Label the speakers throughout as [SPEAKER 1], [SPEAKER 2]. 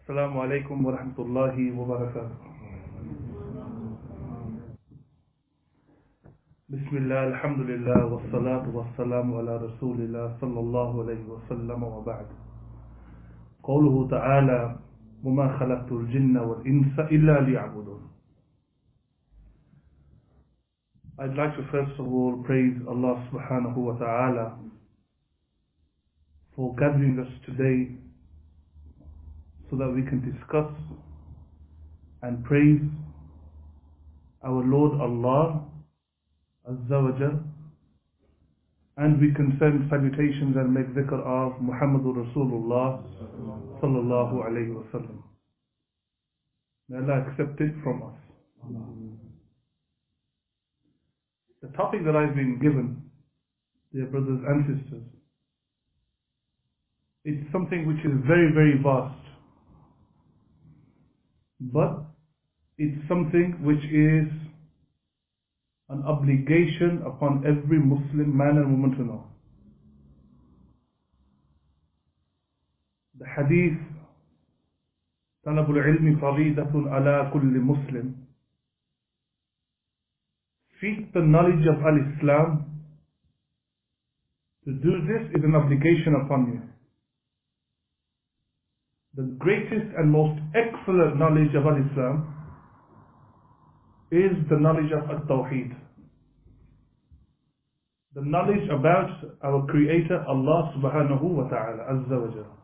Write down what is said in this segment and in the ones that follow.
[SPEAKER 1] Assalamu alaikum wa rahmatullahi wa barakatuh. Bismillah, alhamdulillah, wa salatu wa salamu ala rasulillah sallallahu alayhi wa sallam wa ba'd. Qawluhu ta'ala, وَمَا خَلَقْتُ الْجِنَّ وَالْإِنسَ إِلَّا لِيَعْبُدُونَ. I'd like to first of all praise Allah subhanahu wa ta'ala for gathering us today so that we can discuss and praise our Lord Allah Azza wa Jal, and we can send salutations and make dhikr of Muhammadur Rasulullah sallallahu alayhi wa sallam. May Allah accept it from us. The topic that I've been given, dear brothers and sisters, it's something which is very, very vast. But it's something which is an obligation upon every Muslim man and woman to know. The hadith, طلب العلم فريضة على كل Muslim. Seek the knowledge of Al-Islam. To do this is an obligation upon you. The greatest and most excellent knowledge of Al-Islam is the knowledge of At-Tawheed. The knowledge about our Creator, Allah subhanahu wa ta'ala, Azza wa Jalla.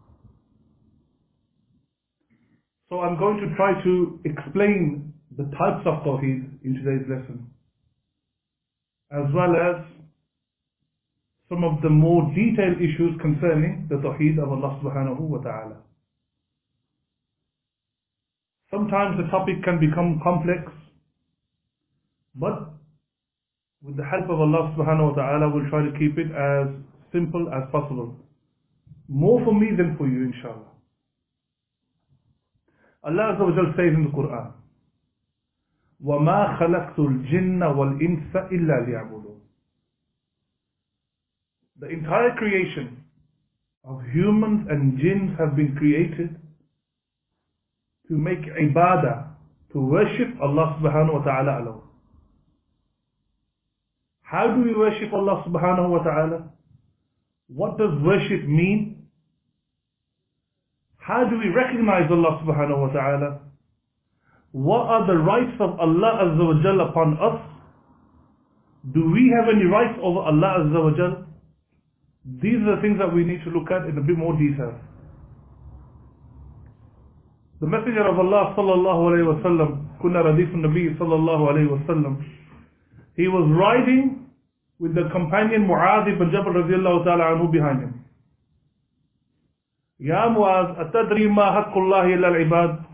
[SPEAKER 1] So I'm going to try to explain the types of Tawheed in today's lesson, as well as some of the more detailed issues concerning the Tawheed of Allah subhanahu wa ta'ala. Sometimes the topic can become complex, but with the help of Allah subhanahu wa ta'ala, we'll try to keep it as simple as possible. More for me than for you, inshallah. Allah Azza wa Jal says in the Quran, وَمَا خَلَقْتُ الْجِنَّ وَالْإِنسَ إِلَّا لِيَعْبُدُونَ. The entire creation of humans and jinns have been created to make ibadah, to worship Allah subhanahu wa ta'ala alone. How do we worship Allah subhanahu wa ta'ala? What does worship mean? How do we recognize Allah subhanahu wa ta'ala? What are the rights of Allah azza wa jal upon us? Do we have any rights over Allah azza wa jal? These are the things that we need to look at in a bit more detail. The Messenger of Allah sallallahu alayhi wa sallam, kunna radif al-Nabi sallallahu alayhi wa sallam, he was riding with the companion Mu'adh ibn Jabal radiyallahu ta'ala anhu behind him. Ya Mu'adh, atadri ma haqqullahi illa al-ibad?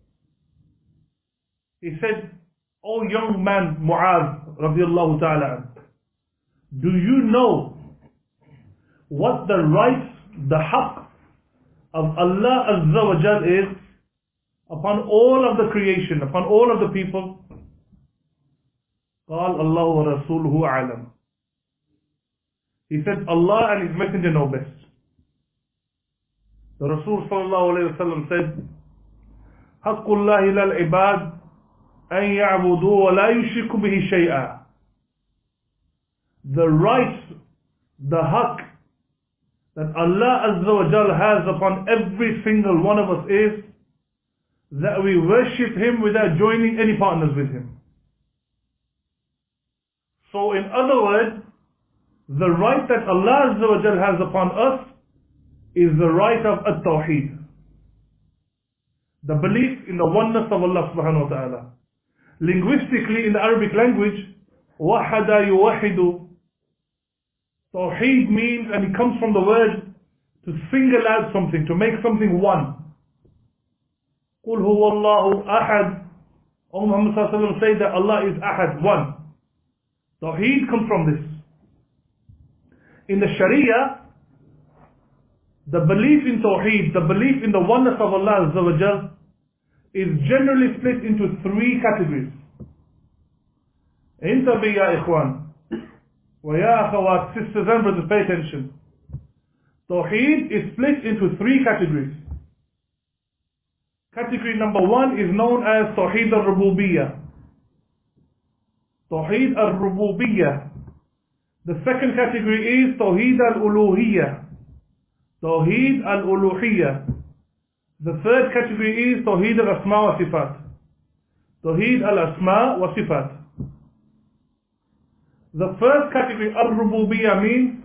[SPEAKER 1] He said, "O young man Mu'adh radiyallahu ta'ala anhu, do you know what the rights, the haqq of Allah azza wa jal is upon all of the creation, upon all of the people?" قال الله ورسوله أعلم. He said, Allah and His Messenger know best. The Rasul sallallahu alayhi wa sallam said, حق الله للعباد أن يعبدوا ولا يشركوا به شيئا. The right, the haqq that Allah azza wa jal has upon every single one of us is that we worship Him without joining any partners with Him. So in other words, the right that Allah Azza wa Jal has upon us is the right of At-Tawheed. The belief in the oneness of Allah subhanahu wa ta'ala. Linguistically, in the Arabic language, wahada yuwahidu. Tawheed means, and it comes from the word to single out something, to make something one. قُلْ هُوَ اللَّهُ أَحَدٌ. O Muhammad sallallahu alayhi wa sallam, say that Allah is Ahad, one. Tawheed comes from this. In the Sharia, the belief in Tawheed, the belief in the oneness of Allah Azza wa Jal, is generally split into three categories. Intabi ya ikhwan, wa ya akhawat, sisters and brothers, pay attention. Tawheed is split into three categories. Category number 1 is known as Tawheed al-Rububiyyah. Tawheed al-Rububiyyah. The second category is Tawheed al-Uluhiyyah. Tawheed al-Uluhiyyah. The third category is Tawheed al-Asma wa Sifat. Tawheed al-Asma wa Sifat. The first category, al-Rububiyyah, means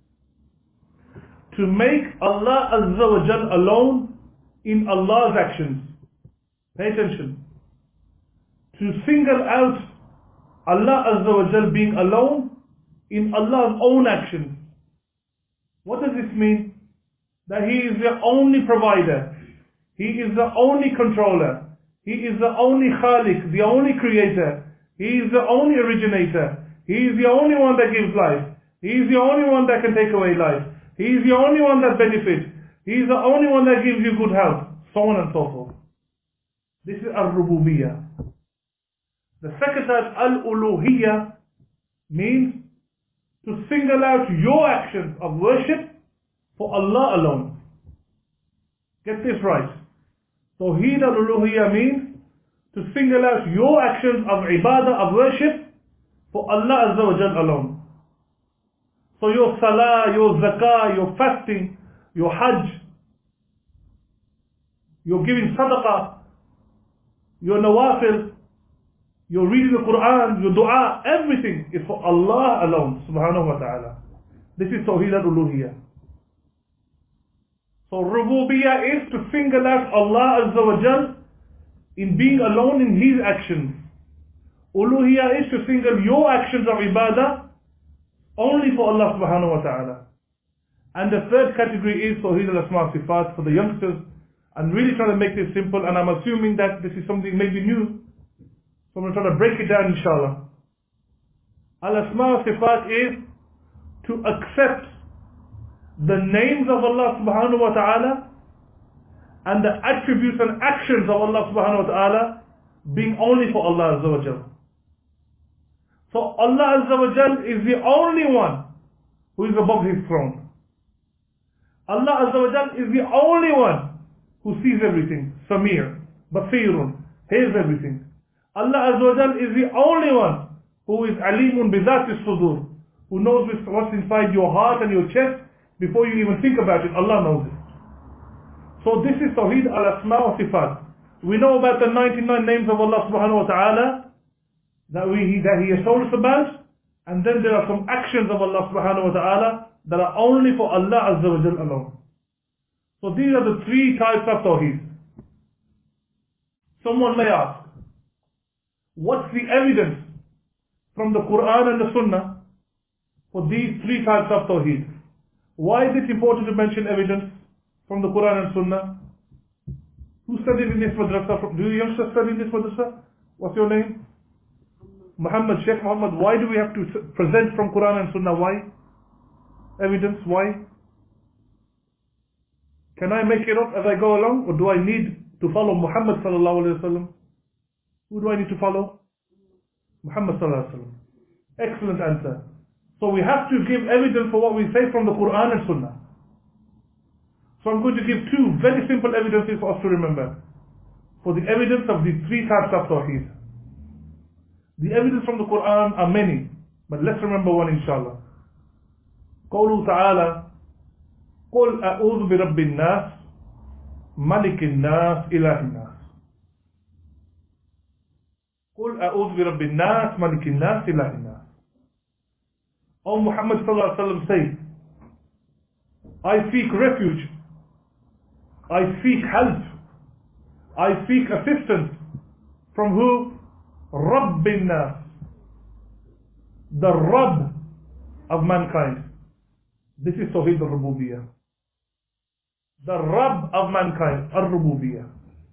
[SPEAKER 1] to make Allah Azza wa Jal alone in Allah's actions. Pay attention. To single out Allah Azza wa Jal being alone in Allah's own actions. What does this mean? That He is the only provider. He is the only controller. He is the only Khaliq, the only creator. He is the only originator. He is the only one that gives life. He is the only one that can take away life. He is the only one that benefits. He is the only one that gives you good health. So on and so forth. This is al-Rububiyyah. The second type, al-Uluhiyyah, means to single out your actions of worship for Allah alone. Get this right. Tawheed al-Uluhiyyah means to single out your actions of ibadah, of worship, for Allah Azza wa Jal alone. So your salah, your zakah, your fasting, your hajj, your giving sadaqah, your nawafil, your reading the Quran, your dua, everything is for Allah alone, subhanahu wa ta'ala. This is Tawheed al-Uluhiyyah. So Rububiyyah is to single out Allah Azza wa Jal in being alone in His actions. Uluhiyyah is to single your actions of ibadah only for Allah subhanahu wa ta'ala. And the third category is Tawheed al-Asma Sifat for the youngsters. I'm really trying to make this simple, and I'm assuming that this is something maybe new. So I'm going to try to break it down, inshallah. Al-Asma Sifat is to accept the names of Allah subhanahu wa ta'ala and the attributes and actions of Allah subhanahu wa ta'ala being only for Allah Azza wa Jal. So Allah Azza wa Jal is the only one who is above His throne. Allah Azza wa Jal is the only one who sees everything. Samir, Basirun, hears everything. Allah Azza wa Jal is the only one who is Alimun Bizat Sudur, who knows what's inside your heart and your chest before you even think about it. Allah knows it. So this is Tawheed al-Asma wa Sifat. We know about the 99 names of Allah subhanahu wa ta'ala that He has told us about, and then there are some actions of Allah subhanahu wa ta'ala that are only for Allah Azza wa Jal alone. So these are the three types of Tawheed. Someone may ask, what's the evidence from the Quran and the Sunnah for these three types of Tawheed? Why is it important to mention evidence from the Quran and Sunnah? Who studied in this madrasa? Do you youngsters study in this madrasa? What's your name? Muhammad, Sheikh Muhammad. Why do we have to present from Quran and Sunnah? Why? Evidence, why? Can I make it up as I go along, or do I need to follow Muhammad sallallahu alayhi wa sallam? Who do I need to follow? Muhammad sallallahu alayhi wa sallam. Excellent answer. So we have to give evidence for what we say from the Quran and Sunnah. So I'm going to give two very simple evidences for us to remember, for the evidence of these three types of Tawheed. The evidence from the Quran are many, but let's remember one, inshallah. قوله تعالى قل أعوذ برب الناس ملك الناس إله الناس. قل أعوذ برب الناس ملك الناس إله الناس. O Muhammad sallallahu alaihi wasallam, say, I seek refuge, I seek help, I seek assistance from who? Rabbin Nas, the Rabb of mankind. This is Tawheed al-Rububiyyah. The Rabb of mankind, al-Rububiyyah.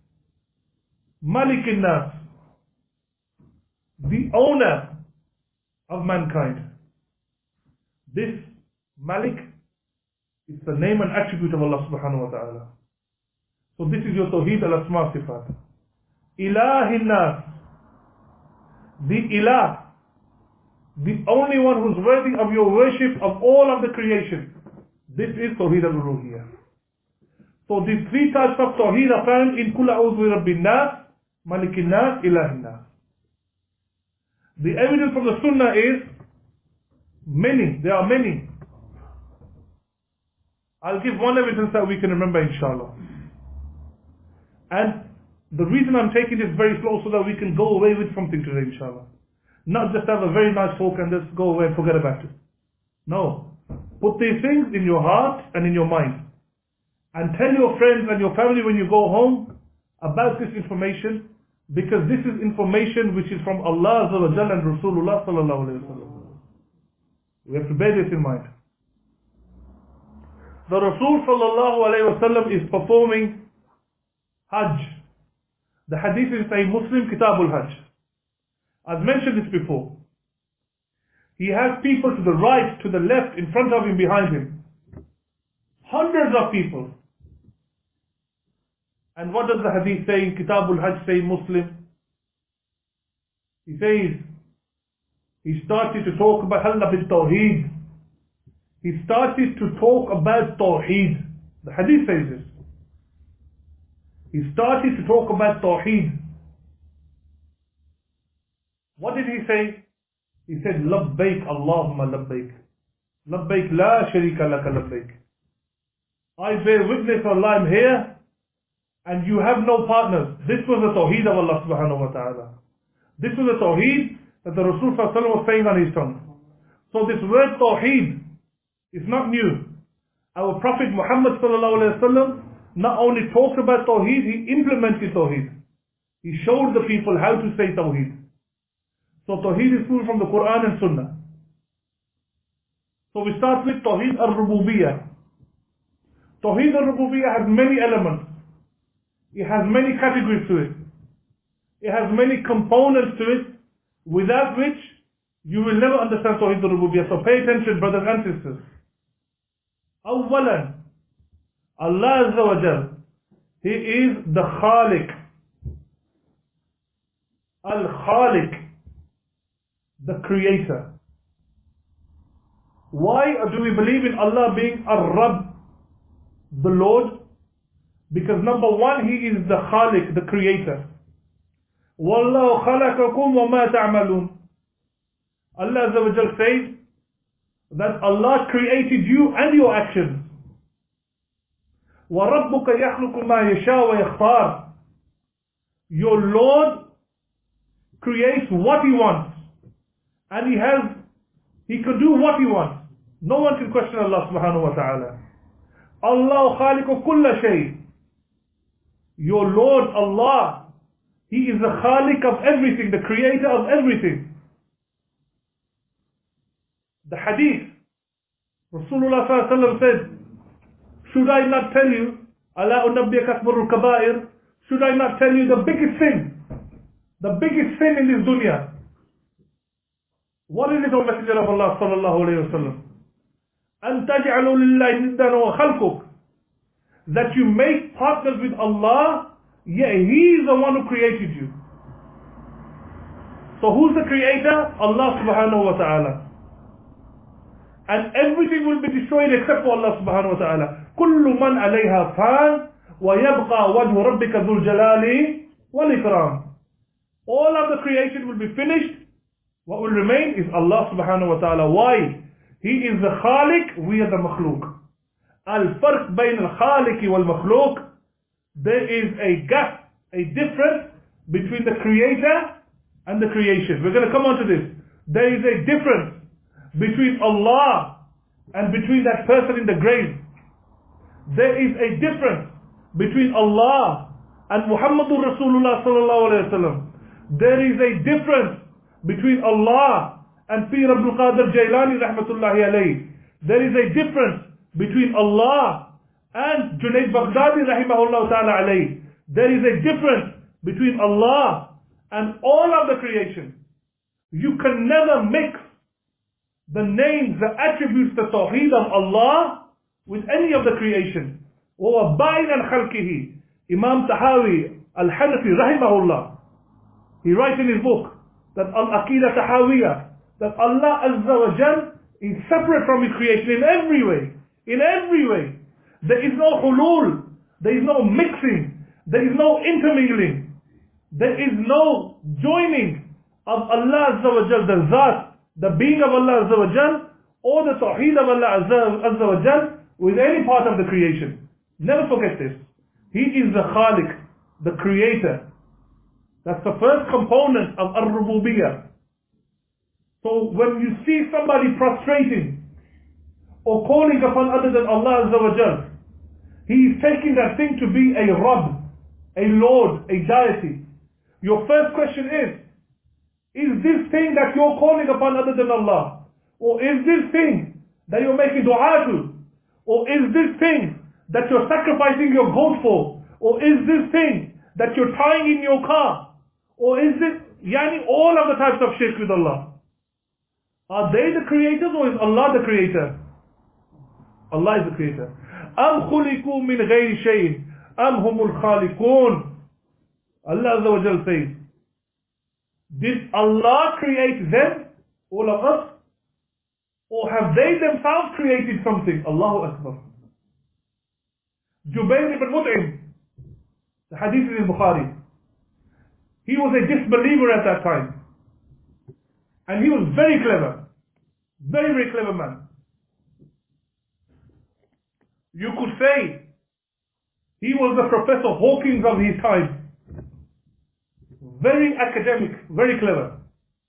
[SPEAKER 1] Malik Nas, the owner of mankind. This Malik is the name and attribute of Allah subhanahu wa ta'ala. So this is your Tawheed al-Asma Sifat. Ilahin Nas, the Ilah, the only one who's worthy of your worship of all of the creation. This is Tawheed al-Uluhiyyah. So these three types of Tawheed are found in Kul A'udhu bi Rabbin Nas, Malikin Nas, Ilahin Nas. The evidence from the Sunnah is many. There are many. I'll give one evidence that we can remember, inshallah. And the reason I'm taking this very slow so that we can go away with something today, inshallah. Not just have a very nice talk and just go away and forget about it. No. Put these things in your heart and in your mind. And tell your friends and your family when you go home about this information, because this is information which is from Allah Azza wa Jalla and Rasulullah sallallahu alayhi wa sallam. We have to bear this in mind. The Rasul sallallahu alayhi wa sallam is performing Hajj. The hadith is Sahih Muslim, Kitabul Hajj. I've mentioned this before. He has people to the right, to the left, in front of him, behind him. Hundreds of people. And what does the hadith say in Kitabul Hajj, Sahih Muslim? He says, he started to talk about Halla bil Tawheed. He started to talk about Tawheed. The hadith says this. He started to talk about Tawheed. What did he say? He said, Labbaik Allahumma Labbaik. Labbaik la sharika laka Labbaik. I bear witness, Allah, I'm here, and you have no partners. This was the Tawheed of Allah subhanahu wa ta'ala. This was the Tawheed that the Rasul sallallahu alayhi wa sallam was saying on his tongue. So this word Tawheed is not new. Our Prophet Muhammad sallallahu alayhi wa sallam not only talked about Tawheed, he implemented Tawheed. He showed the people how to say Tawheed. So Tawheed is pulled from the Quran and Sunnah. So we start with Tawheed al-Rububiyyah. Tawheed al-Rububiyyah has many elements. It has many categories to it. It has many components to it, without which you will never understand Tawheed al-Rububiyyah. So pay attention, brothers and sisters. Awwalan, Allah Azza wa Jal, He is the Khaliq. Al-Khaliq, the Creator. Why do we believe in Allah being Ar-Rabb, the Lord? Because number one, He is the Khaliq, the Creator. وَاللَّهُ خَلَقَكُمْ وَمَا تَعْمَلُونَ. Allah Azza wa Jal says that Allah created you and your actions. وَرَبُّكَ يَخْلُقُ مَا يَشَاءُ وَيَخْتَارُ. Your Lord creates what He wants. And He can do what He wants. No one can question Allah subhanahu wa ta'ala. Allah khaliqu kulla shay. Your Lord Allah, He is the khaliq of everything, the creator of everything. The hadith, Rasulullah sallallahu alaihi wasallam said, should I not tell you, Ala unabbiyaka akbarul kaba'ir, should I not tell you the biggest sin in this dunya? What is it, O Messenger of Allah sallallahu alayhi wa sallam? أَن تَجْعَلُوا لِلَّهِ نِدًّا وَخَلْقُكَ. That you make partners with Allah, yet He is the one who created you. So who's the creator? Allah subhanahu wa ta'ala. And everything will be destroyed except for Allah subhanahu wa ta'ala. كُلُّ مَنْ عَلَيْهَا فَانٍ وَيَبْقَى وَجْهُ رَبِّكَ ذُو الْجَلَالِ وَالْإِكْرَامِ. All of the creation will be finished. What will remain is Allah subhanahu wa ta'ala. Why? He is the Khaliq, we are the Makhluk. Al-Farq bayn al-Khaliq wal-Makhluk. There is a gap, a difference between the Creator and the creation. We're going to come on to this. There is a difference between Allah and between that person in the grave. There is a difference between Allah and Muhammadur Rasulullah sallallahu alayhi wa sallam. There is a difference between Allah and Pir Abdul Qadir Jailani rahmatullahi alayhi. There is a difference between Allah and Junaid Baghdadi rahimahullah ta'ala alayhi. There is a difference between Allah and all of the creation. You can never mix the names, the attributes, the tawheed of Allah with any of the creation. وَهُوَ بَعِنَ الْخَلْقِهِ. Imam Tahawi al-Hanafi rahimahullah, he writes in his book that Al-Aqidah Tahawiyah, that Allah Azza wa Jal is separate from His creation in every way. In every way. There is no hulul. There is no mixing. There is no intermingling. There is no joining of Allah Azza wa Jal, the Zat, the being of Allah Azza wa Jal, or the Tawheed of Allah Azza wa Jal with any part of the creation. Never forget this. He is the Khaliq, the creator. That's the first component of Ar-Rububiyyah. So when you see somebody prostrating or calling upon other than Allah Azza wa Jal, he is taking that thing to be a Rabb, a Lord, a deity. Your first question is this thing that you're calling upon other than Allah? Or is this thing that you're making dua to? Or is this thing that you're sacrificing your goat for? Or is this thing that you're tying in your car? Or is it, all of the types of shirk with Allah? Are they the creators or is Allah the creator? Allah is the creator. أَمْ خُلِقُوا مِنْ غَيْرِ شَيْءٍ أَمْ هُمُ الْخَالِقُونَ. Allah Azza wa Jal says, did Allah create them, all of us? Or have they themselves created something? Allahu Akbar. Jubayr ibn Mut'im, the hadith is in Bukhari. He was a disbeliever at that time. And he was very clever. Very, very clever man. You could say he was the Professor Hawkins of his time. Very academic, very clever.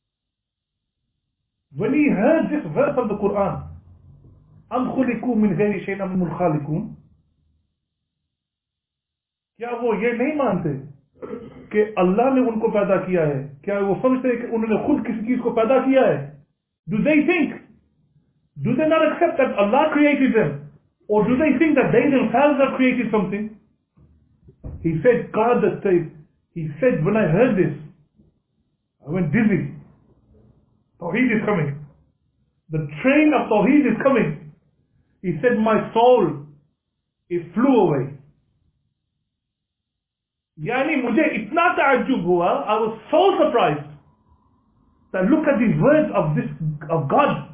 [SPEAKER 1] When he heard this verse of the Quran, أَمْ خُلِقُوا مِنْ غَيْرِ شَيْءٍ أَمْ هُمُ الْخَالِقُونَ, क्या वो ये नहीं मानते कि अल्लाह ने उनको पैदा किया है? क्या वो समझते हैं कि उन्होंने खुद किसी चीज को पैदा किया है? Do they not accept that Allah created them? Or do they think that they themselves have created something? He said, God that said, he said, when I heard this, I went dizzy. Tawheed is coming. The train of Tawheed is coming. He said, my soul, it flew away. Yani mujhe itna ta'ajjub hua, I was so surprised that look at these words of God.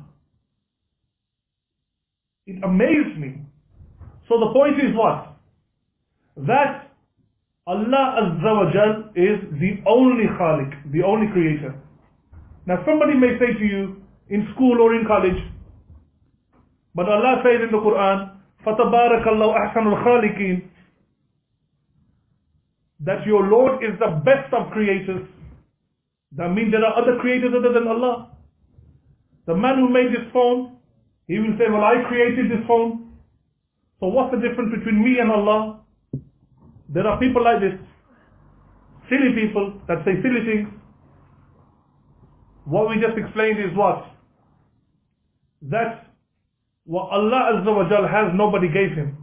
[SPEAKER 1] It amazed me. So the point is what? That Allah Azza wa Jal is the only Khaliq, the only creator. Now somebody may say to you in school or in college, but Allah says in the Quran, فَتَبَارَكَ اللَّهُ أَحْسَنُ الْخَالِقِينَ, that your Lord is the best of creators. That means there are other creators other than Allah. The man who made this phone, he will say, well, I created this phone. So what's the difference between me and Allah? There are people like this, silly people that say silly things. What we just explained is what? That what Allah Azza wa Jal has, nobody gave him.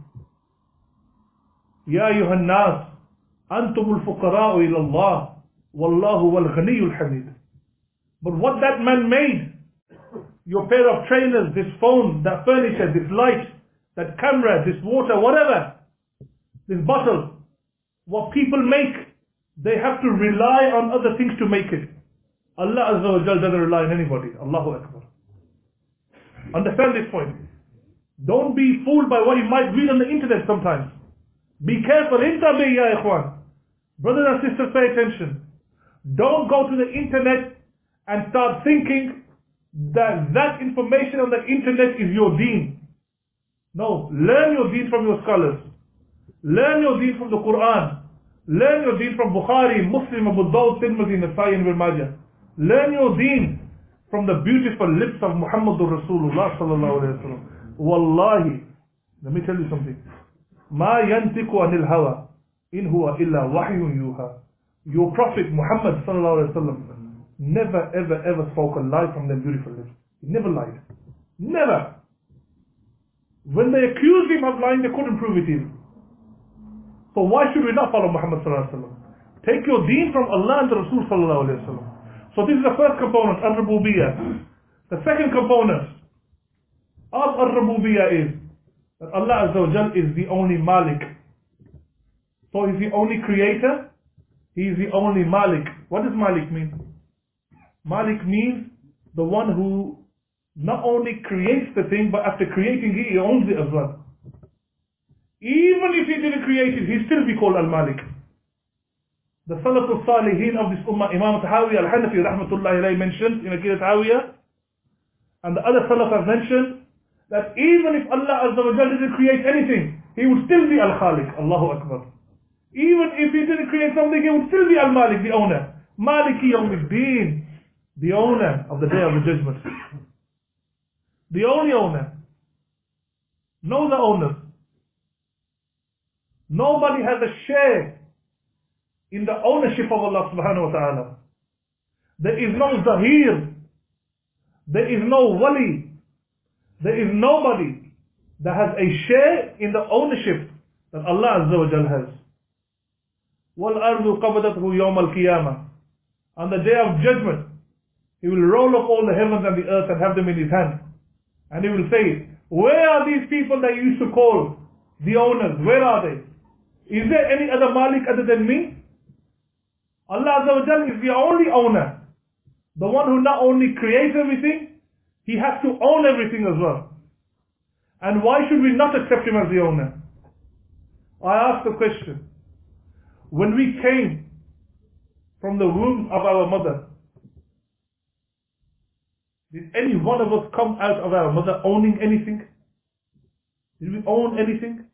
[SPEAKER 1] Ya ayyuhan nas, antumul fuqara'u ila Allah, wallahu wal ghaniyul hamid. But what that man made, your pair of trainers, this phone, that furniture, this light, that camera, this water, whatever, this bottle, what people make, they have to rely on other things to make it. Allah Azza wa Jal doesn't rely on anybody. Allahu Akbar. Understand this point. Don't be fooled by what you might read on the internet sometimes. Be careful. Intabi ya ikhwan. Brothers and sisters, pay attention. Don't go to the internet and start thinking that information on the internet is your deen. No. Learn your deen from your scholars. Learn your deen from the Quran. Learn your deen from Bukhari, Muslim, Abu Dawud, Tirmidhi, Nasai and Ibn Majah. Learn your deen from the beautiful lips of Muhammadur Rasulullah sallallahu alayhi wa sallam. Wallahi, let me tell you something. Ma yantiku anil hawa, in huwa illa wahyun yuha. Your Prophet Muhammad sallallahu alayhi wa sallam never ever spoke a lie from them beautiful lips. He never lied. Never. When they accused him of lying, they couldn't prove it even. So why should we not follow Muhammad sallallahu alayhi wa sallam? Take your deen from Allah and the Rasul sallallahu alayhi wa sallam. So this is the first component, Ar-Rububiyyah. The second component of Ar-Rububiyyah is that Allah Azza wa Jal is the only Malik. So He's the only creator, He is the only Malik. What does Malik mean? Malik means the one who not only creates the thing, but after creating it, He owns it as well. Even if he didn't create it, he'd still be called Al-Malik. The Salaf al-Salihin of this Ummah, Imam Tahawi al-Hanafi rahmatullahi alayhi mentioned in Aqidat Tahawiyah, and the other Salaf have mentioned, that even if Allah Azza wa Jalla didn't create anything, he would still be Al-Khaliq. Allahu Akbar. Even if he didn't create something, he would still be Al-Malik, the owner. Maliki Yawmiddin, the owner of the Day of the Judgment. The only owner. No other owners. Nobody has a share in the ownership of Allah subhanahu wa ta'ala. There is no Zahir. There is no Wali. There is nobody that has a share in the ownership that Allah Azza wa Jal has. وَالْأَرْضُ قَبَضَتْهُ يَوْمَ الْقِيَامَةِ. On the Day of Judgment, He will roll up all the heavens and the earth and have them in His hand. And He will say, where are these people that you used to call the owners? Where are they? Is there any other Malik other than me? Allah Azza wa Jal is the only owner. The one who not only creates everything, He has to own everything as well. And why should we not accept Him as the owner? I ask the question. When we came from the womb of our mother, did any one of us come out of our mother owning anything? Did we own anything?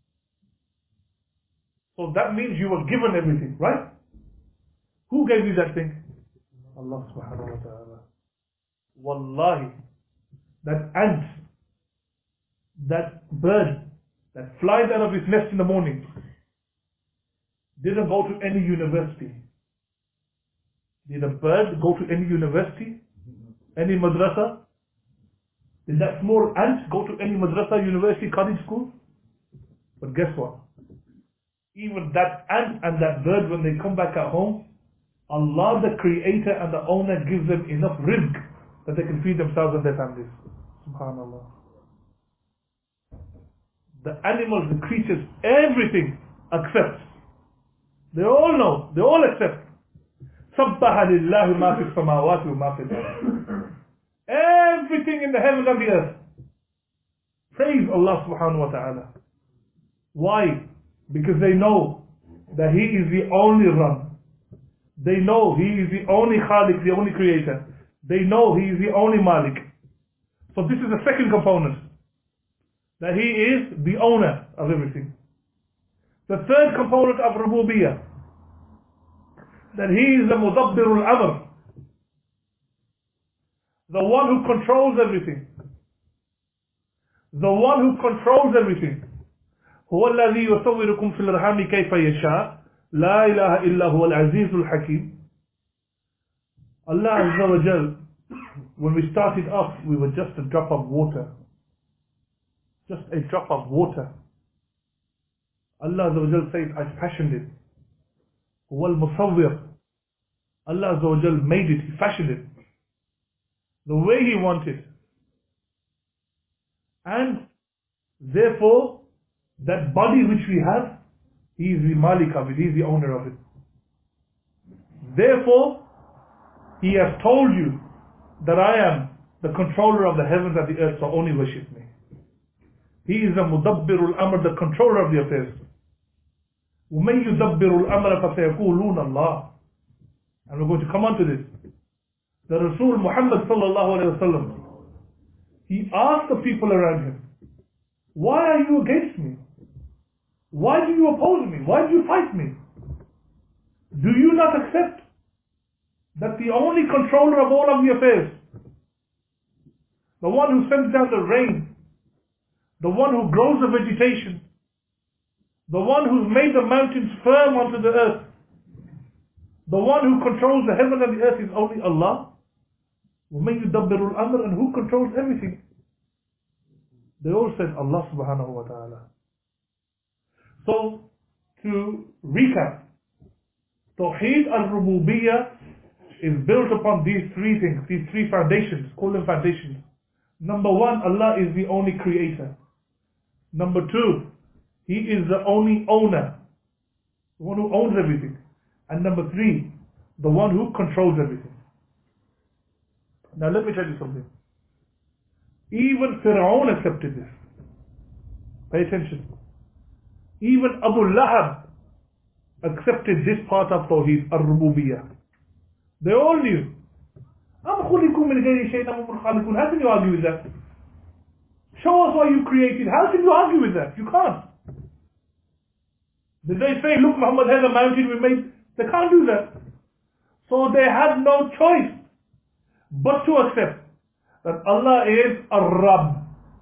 [SPEAKER 1] So that means you were given everything, right? Who gave you that thing? Allah subhanahu wa ta'ala. Wallahi, that ant, that bird that flies out of its nest in the morning, didn't go to any university. Did a bird go to any university? Any madrasa? Did that small ant go to any madrasa, university, college, school? But guess what? Even that ant and that bird, when they come back at home, Allah the creator and the owner gives them enough rizq that they can feed themselves and their families. Subhanallah. The animals, the creatures, everything accepts. They all know, they all accept. سَبَّحَ لِلَّهِ مَا فِي السَّمَاوَاتِ وَمَا فِي الْأَرْضِ. Everything in the heavens and the earth. Praise Allah subhanahu wa ta'ala. Why? Because they know that He is the only Rabb. They know He is the only Khaliq, the only creator. They know He is the only Malik. So this is the second component. That He is the owner of everything. The third component of Rububiyyah. That He is the Mudabbirul Amr. The one who controls everything. The one who controls everything. هو الذي يصوركم في الأرحام كيف يشاء لا إله إلا هو العزيز الحكيم. Allah Azza wa Jal, when we started off, we were just a drop of water. Just a drop of water. Allah Azza wa Jal says, I fashioned it. هو المصور. Allah Azza wa Jal made it, He fashioned it the way He wanted. And therefore, that body which we have, He is the Malik of it, He is the owner of it. Therefore, He has told you that I am the controller of the heavens and the earth, so only worship me. He is the Mudabbirul Amr, the controller of the affairs. وَمَنْ يُدَبِّرُ الْأَمْرَ فَسَيَقُولُونَ اللَّهِ. And we're going to come on to this. The Rasul Muhammad sallallahu alayhi wa sallam, he asked the people around him, why are you against me? Why do you oppose me? Why do you fight me? Do you not accept that the only controller of all of the affairs, the one who sends down the rain, the one who grows the vegetation, the one who's made the mountains firm onto the earth, the one who controls the heaven and the earth is only Allah? وَمَنْ يُدَبِّرُ الْأَمْرَ. And who controls everything? They all said Allah subhanahu wa ta'ala. So, to recap, Tawheed al-Rububiyyah is built upon these three things, these three foundations, call them foundations. Number one, Allah is the only creator. Number two, He is the only owner, the one who owns everything. And number three, the one who controls everything. Now let me tell you something. Even Fir'aun accepted this. Pay attention. Even Abu Lahab accepted this part of Tawheed, al-Rububiyyah. They all knew. How can you argue with that? Show us why you created. How can you argue with that? You can't. Did they say, look, Muhammad has a mountain we made? They can't do that. So they had no choice but to accept that Allah is Ar-Rabb.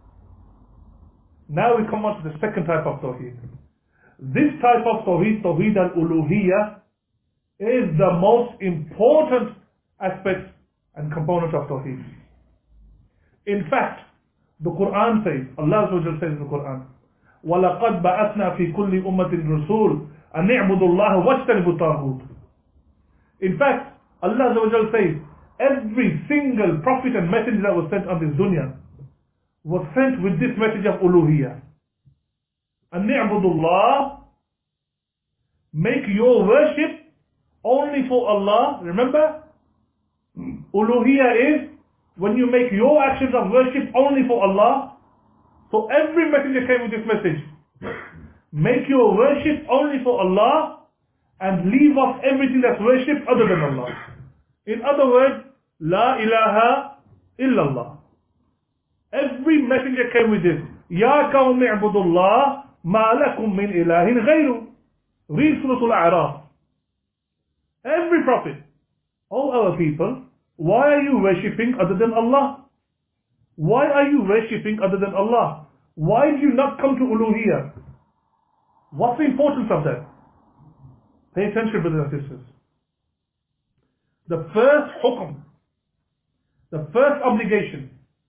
[SPEAKER 1] Now we come on to the second type of Tawheed. This type of Tawheed, Tawheed al-Uluhiyyah, is the most important aspect and component of Tawheed. In fact, the Quran says, Allah says in the Quran, وَلَقَدْ بَعَثْنَا فِي كُلِّ أُمَّةٍ رُسُولٍ أَنْ اعْبُدُوا اللَّهَ وَاجْتَنِبُوا الطَّاغُوتَ. In fact, Allah says, every single prophet and messenger that was sent on this dunya was sent with this message of uluhiyyah. أَنْ اعْبُدُوا اللَّهَ, make your worship only for Allah. Remember, uluhiyyah is when you make your actions of worship only for Allah. So every messenger came with this message. Make your worship only for Allah and leave off everything that's worshipped other than Allah. In other words, La ilaha illallah. Every messenger came with this. Ya qawmi i'budullah ma lakum min ilahin ghayru. Read Surah Al-A'raf. Every prophet, all our people, why are you worshipping other than Allah? Why are you worshipping other than Allah? Why do you not come to uluhiyyah? What's the importance of that? Pay attention, brothers and sisters. The first hukm, the first obligation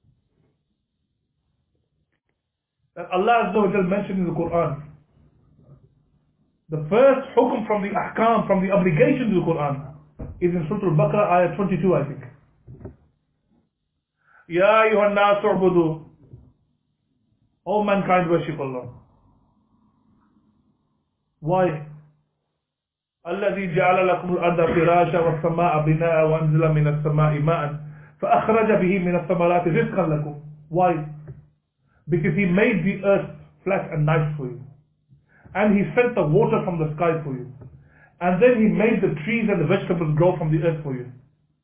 [SPEAKER 1] that Allah Azza wa Jal mentioned in the Quran, the first hukm from the ahkam, from the obligations of the Quran, is in Surah Al-Baqarah, ayah 22, I think. Ya ayyuhan nas u'budu. All mankind worship Allah. Why? الذي جعل لكم الأرض فراشا والسماء بناء وأنزل من السماء ماء فأخرج به من الثمرات رزقا لكم. Why? Because He made the earth flat and nice for you. And He sent the water from the sky for you. And then He made the trees and the vegetables grow from the earth for you.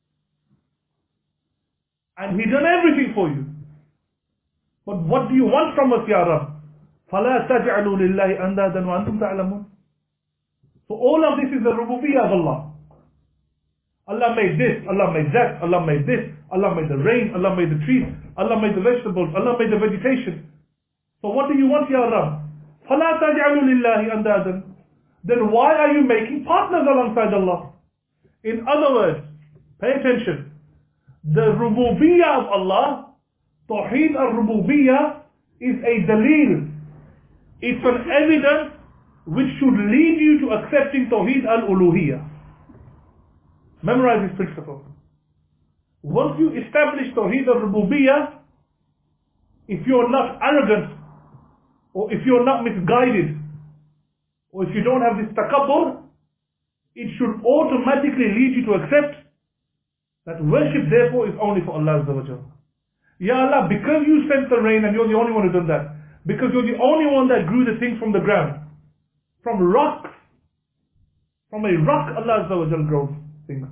[SPEAKER 1] And He done everything for you. But what do you want from us, Ya Rabb? فَلَا تَجْعَلُوا لِلَّهِ أَنْدَادًا وَأَنْتُمْ تَعْلَمُونَ. So all of this is the rububiyyah of Allah. Allah made this, Allah made that, Allah made this, Allah made the rain, Allah made the trees, Allah made the vegetables, Allah made the vegetation. So what do you want, Ya Rabb? فَلَا تَجْعَلُوا لِلَّهِ أَنْدَادًا. Then why are you making partners alongside Allah? In other words, pay attention. The rububiyyah of Allah, Tawheed al-Rububiyyah, is a dalil. It's an evidence which should lead you to accepting Tawheed al-Uluhiyyah. Memorize this principle. Once you establish Tawheed al-Rububiyyah, if you're not arrogant, or if you're not misguided, or if you don't have this takabbur, it should automatically lead you to accept that worship therefore is only for Allah Azza wa Jalla. Ya Allah, because you sent the rain and you're the only one who done that, because you're the only one that grew the things from the ground, from rocks, from a rock Allah Azza wa Jalla grows things.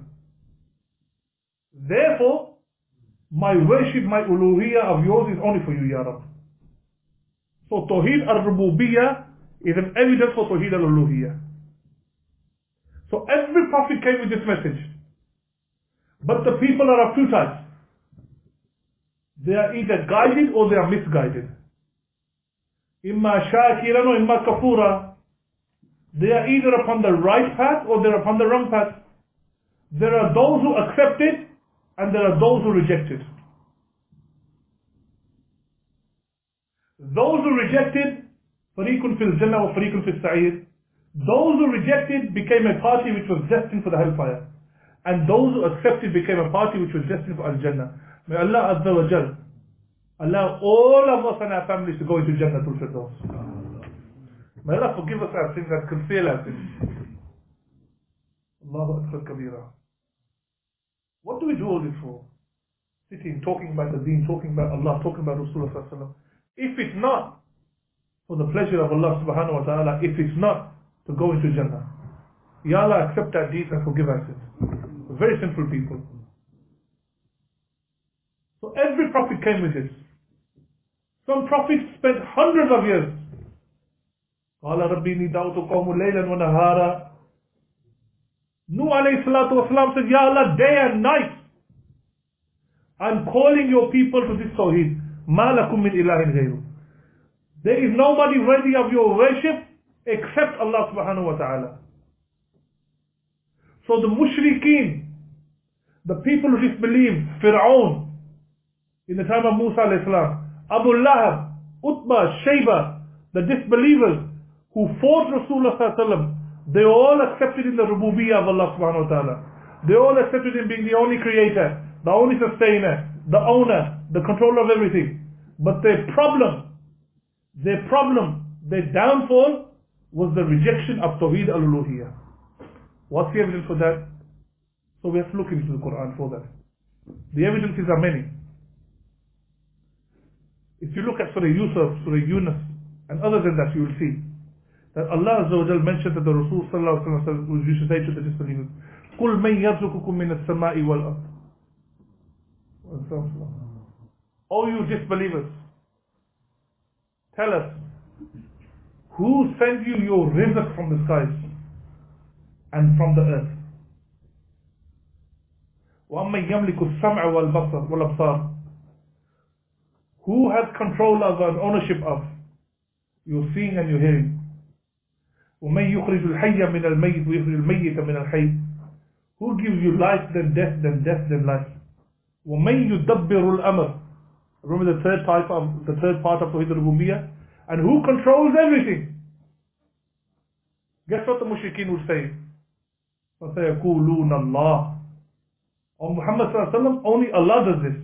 [SPEAKER 1] Therefore, my worship, my uluhiyyah of yours is only for you, Ya Rabb. So Tawheed al-Rububiyyah is an evidence for Tawheed al-Uluhiyyah. So every prophet came with this message. But the people are of two types. They are either guided or they are misguided. Imma shakiran or imma kafura. They are either upon the right path or they are upon the wrong path. There are those who accepted and there are those who rejected. Those who rejected, fariqun fil jannah wa fariqun fil sa'ir. Those who rejected became a party which was destined for the hellfire. And those who accepted became a party which was destined for Al-Jannah. May Allah Azza wa Jal allow all of us and our families to go into Jannatul Firdaus. May Allah forgive us our sins and conceal our sins. Allahu Akbar Kabira. What do we do all this for? Sitting, talking about the deen, talking about Allah, talking about Rasulullah Sallallahu Alaihi Wasallam. If it's not for the pleasure of Allah subhanahu wa ta'ala, if it's not to go into Jannah. Ya Allah, accept our deeds and forgive our sins. Very sinful people. So every prophet came with this. Some prophets spent hundreds of years. قال ربي إني دعوت قوم ليلا ونهارا. Nuh alayhi salatu wasalam said, Ya Allah, day and night, I'm calling your people to this tawheed. مَا لَكُم مِّنْ إِلَهٍ غَيْرُ. There is nobody worthy of your worship except Allah subhanahu wa ta'ala. So the mushrikeen, the people who disbelieved, Fir'aun, in the time of Musa alayhi salam, Abu Lahab, Utbah, Shayba, the disbelievers who fought Rasulullah sallallahu alayhi wa sallam, they all accepted in the rububiyyah of Allah subhanahu wa ta'ala. They all accepted in being the only creator, the only sustainer, the owner, the controller of everything. But their downfall was the rejection of Tawheed al-Uluhiyyah. What's the evidence for that? So we have to look into the Quran for that. The evidences are many. If you look at Surah Yusuf, Surah Yunus, and other than that, you will see that Allah Azza wa Jal mentioned that the Rasul sallallahu alaihi wasallam used to say to the disbelievers, قُلْ مَنْ يَرْزُقُكُم مِّنَ السَّمَاءِ وَالْأَرْضِ. O you disbelievers, tell us, who sent you your rizq from the skies and from the earth? وَأَمَّنْ يَمْلِكُ السَّمْعَ وَالْأَبْصَارِ. Who has control of and ownership of your seeing and your hearing? وَمَنْ يُخْرِجُ الْحَيَّ مِنَ الْمَيِّتِ وَيُخْرِجُ الْمَيِّتَ مِنَ الْحَيِّ. Who gives you life then death, then death then life? وَمَنْ يُدَبِّرُ الْأَمْرِ. Remember the third part of Tawheed al-Rububiyyah? And who controls everything? Guess what the mushrikeen would say? فَسَيَقُولُونَ اللَّهِ. O Muhammad sallallahu alaihi wasallam, only Allah does this.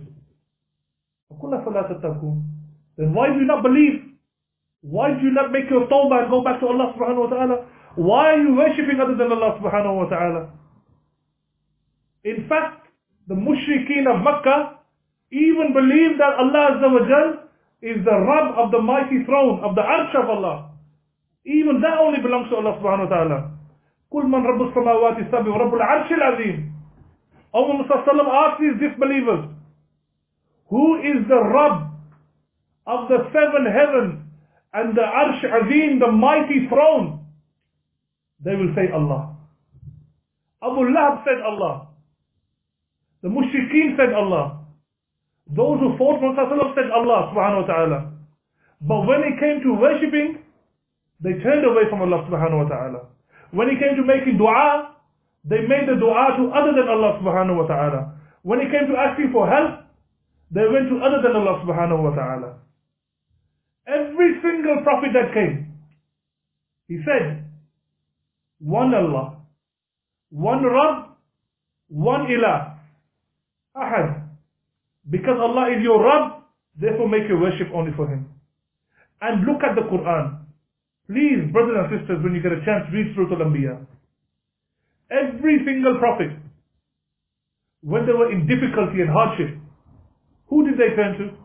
[SPEAKER 1] Then why do you not believe? Why do you not make your tawbah and go back to Allah subhanahu wa ta'ala? Why are you worshipping other than Allah subhanahu wa ta'ala? In fact, the mushrikeen of Makkah even believe that Allah Azza wa Jal is the Rabb of the mighty throne, of the Arsh of Allah. Even that only belongs to Allah subhanahu wa ta'ala. قُلْ مَنْ رَبُّ السَّمَاوَاتِ السَّبْعِ وَرَبُّ الْعَرْشِ الْعَظِيمِ. O Muhammad sallallahu alayhi wa sallam asked these disbelievers, who is the Rabb of the seven heavens and the Arsh Azim, the mighty throne? They will say Allah. Abu Lahab said Allah. The mushrikeen said Allah. Those who fought Muhammad said Allah subhanahu wa ta'ala. But when it came to worshipping, they turned away from Allah subhanahu wa ta'ala. When it came to making dua, they made the dua to other than Allah subhanahu wa ta'ala. When it came to asking for help, they went to other than Allah subhanahu wa ta'ala. Every single prophet that came, he said, one Allah, one Rabb, one Ilah, Ahad. Because Allah is your Rabb, therefore make your worship only for Him. And look at the Quran. Please, brothers and sisters, when you get a chance, read Surah Al-Anbiya. Every single prophet, when they were in difficulty and hardship, who did they turn to?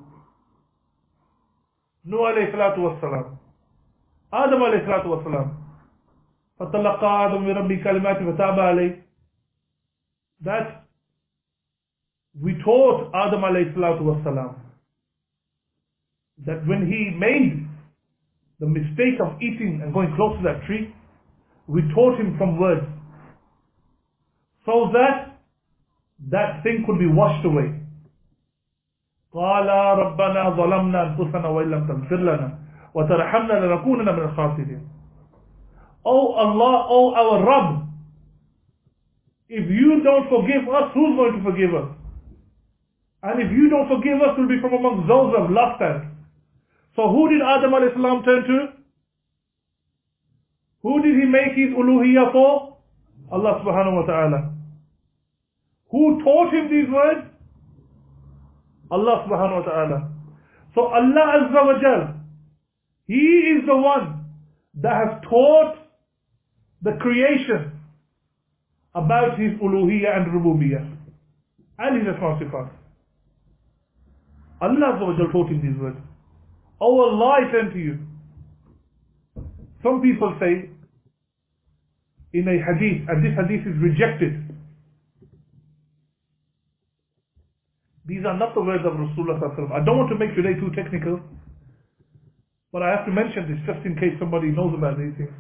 [SPEAKER 1] Nuh alayhi salatu wassalam. Adam alayhi salatu wassalam. فَتَلَقَّى آدَمُ مِنْ رَبِّهِ كَلِمَاتٍ فَتَابَ عَلَيْهِ. That we taught Adam alayhi salatu wassalam that when he made the mistake of eating and going close to that tree, we taught him from words so that that thing could be washed away. قَالَ رَبَّنَا ظَلَمْنَا أَنفُسَنَا وَإِن لَمْ تَغْفِرْ لَنَا وَتَرْحَمْنَا لَنَكُونَنَّ مِنَ الْخَاسِرِينَ. O Allah, O our Rabb, if you don't forgive us, who's going to forgive us? And if you don't forgive us, we'll be from amongst those who have lost us. So who did Adam alayhi salam turn to? Who did he make his uluhiyyah for? Allah subhanahu wa ta'ala. Who taught him these words? Allah subhanahu wa ta'ala. So Allah Azza wa Jal, He is the one that has taught the creation about His uluhiyyah and rububiyyah and His asma sifat. Allah Azza wa Jal taught him these words. Oh Allah, I turn to you. some people say in a hadith, and this hadith is rejected. These are not the words of Rasulullah sallallahu alaihi wasallam. I don't want to make today too technical, but I have to mention this just in case somebody knows about these things.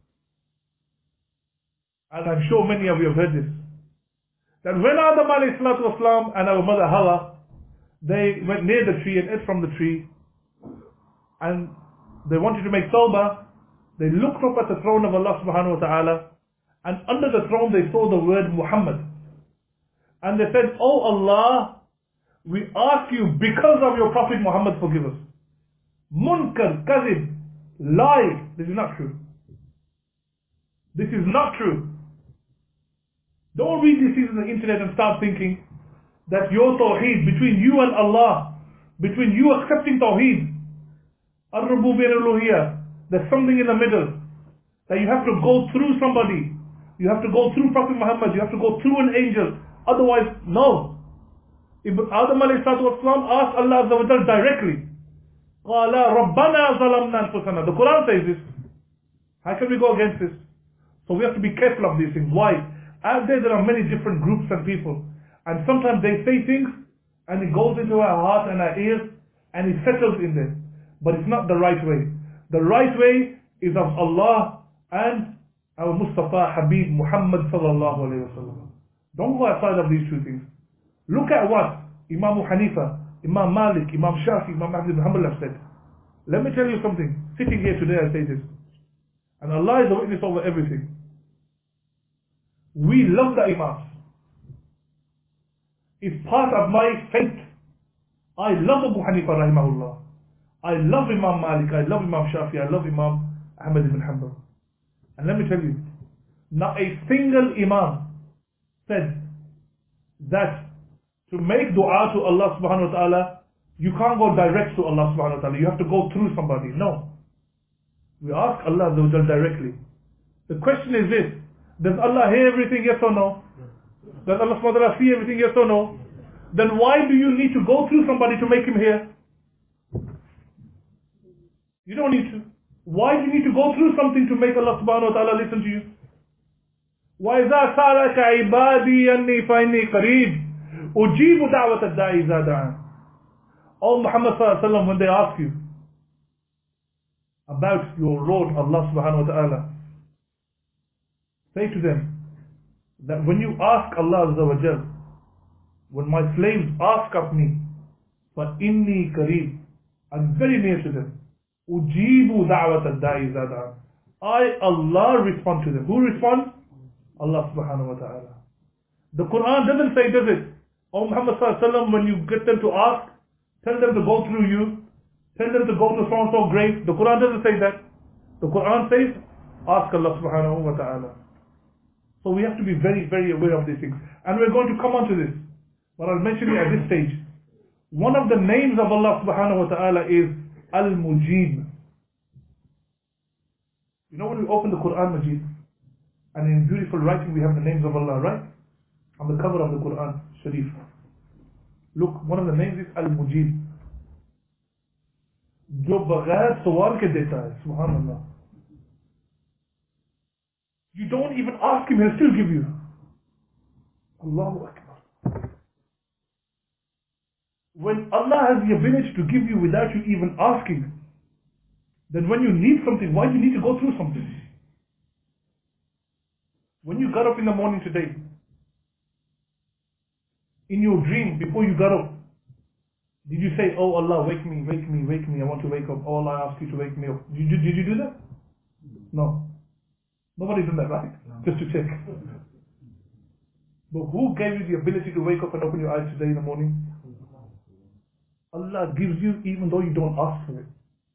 [SPEAKER 1] And I'm sure many of you have heard this. That when Adam alayhi salatu wasalam and our mother Hawa, they went near the tree and ate from the tree, and they wanted to make tawbah, they looked up at the throne of Allah subhanahu wa ta'ala, and under the throne they saw the word Muhammad. And they said, "Oh Allah, we ask you because of your Prophet Muhammad, forgive us." Munkar, Kazib, lie. This is not true. This is not true. Don't read these things on the internet and start thinking that your tawheed, between you and Allah, between you accepting tawheed, al-rububiyyah al-uluhiyyah, there's something in the middle, that you have to go through somebody, you have to go through Prophet Muhammad, you have to go through an angel, otherwise, no. Adam alayhi salatu wasalam asked Allah Azza wa Jal directly, قَالَ رَبَّنَا ظَلَمْنَا أَنفُسَنَا. The Quran says this. How can we go against this? So we have to be careful of these things. Why? Out there are many different groups and people, and sometimes they say things and it goes into our heart and our ears and it settles in there, but it's not the right way. The right way is of Allah and our Mustafa Habib Muhammad sallallahu alayhi wa sallam. Don't go outside of these two things. Look at what Imam Hanifa, Imam Malik, Imam Shafi, Imam Ahmad ibn Hanbal have said. Let me tell you something. Sitting here today I say this, and Allah is a witness over everything. We love the Imams. It's part of my faith. I love Abu Hanifa rahimahullah. I love Imam Malik. I love Imam Shafi. I love Imam Ahmad ibn Hanbal. And let me tell you, not a single Imam said that to make dua to Allah subhanahu wa ta'ala, you can't go direct to Allah subhanahu wa ta'ala. You have to go through somebody. No. We ask Allah Azza wa Jal directly. The question is this: does Allah hear everything, yes or no? Does Allah subhanahu wa ta'ala see everything, yes or no? Then why do you need to go through somebody to make him hear? You don't need to. Why do you need to go through something to make Allah subhanahu wa ta'ala listen to you? وَإِذَا سَأَلَكَ عِبَادِي أَنِّي فَإِنِّي قَرِيبٌ أُجِيبُ دَعْوَةَ الدَّاعِ إِذَا دَعَانِ. Oh Muhammad sallallahu alaihi wasallam, when they ask you about your Lord Allah subhanahu wa ta'ala, say to them that when you ask Allah Azza wa Jal, when my slaves ask of me, فَإِنِّي قَرِيبٌ, I'm very near to them. أُجِيبُ دَعْوَةَ الدَّاعِ إِذَا دَعَانِ. I, Allah, respond to them. Who responds? Allah subhanahu wa ta'ala. The Quran doesn't say, does it? Oh Muhammad sallallahu alaihi wasallam, when you get them to ask, tell them to go through you, tell them to go to so and so grave. The Quran doesn't say that. The Quran says, ask Allah subhanahu wa ta'ala. So we have to be very, very aware of these things. And we're going to come on to this. But I'll mention it at this stage. One of the names of Allah subhanahu wa ta'ala is Al-Mujib. You know when we open the Quran Majid, and in beautiful writing we have the names of Allah, right? On the cover of the Quran Sharif. Look, one of the names is Al-Mujib. जो बगैर सवाल के देता है, Subhanallah. You don't even ask him, he'll still give you. Allahu Akbar. When Allah has the ability to give you without you even asking, then when you need something, why do you need to go through something? When you got up in the morning today, in your dream, before you got up, did you say, oh Allah, wake me, wake me, wake me, I want to wake up. Oh Allah, I ask you to wake me up. Did you do that? No. Nobody's done that, right? No. Just to check. But who gave you the ability to wake up and open your eyes today in the morning? Allah gives you even though you don't ask for it.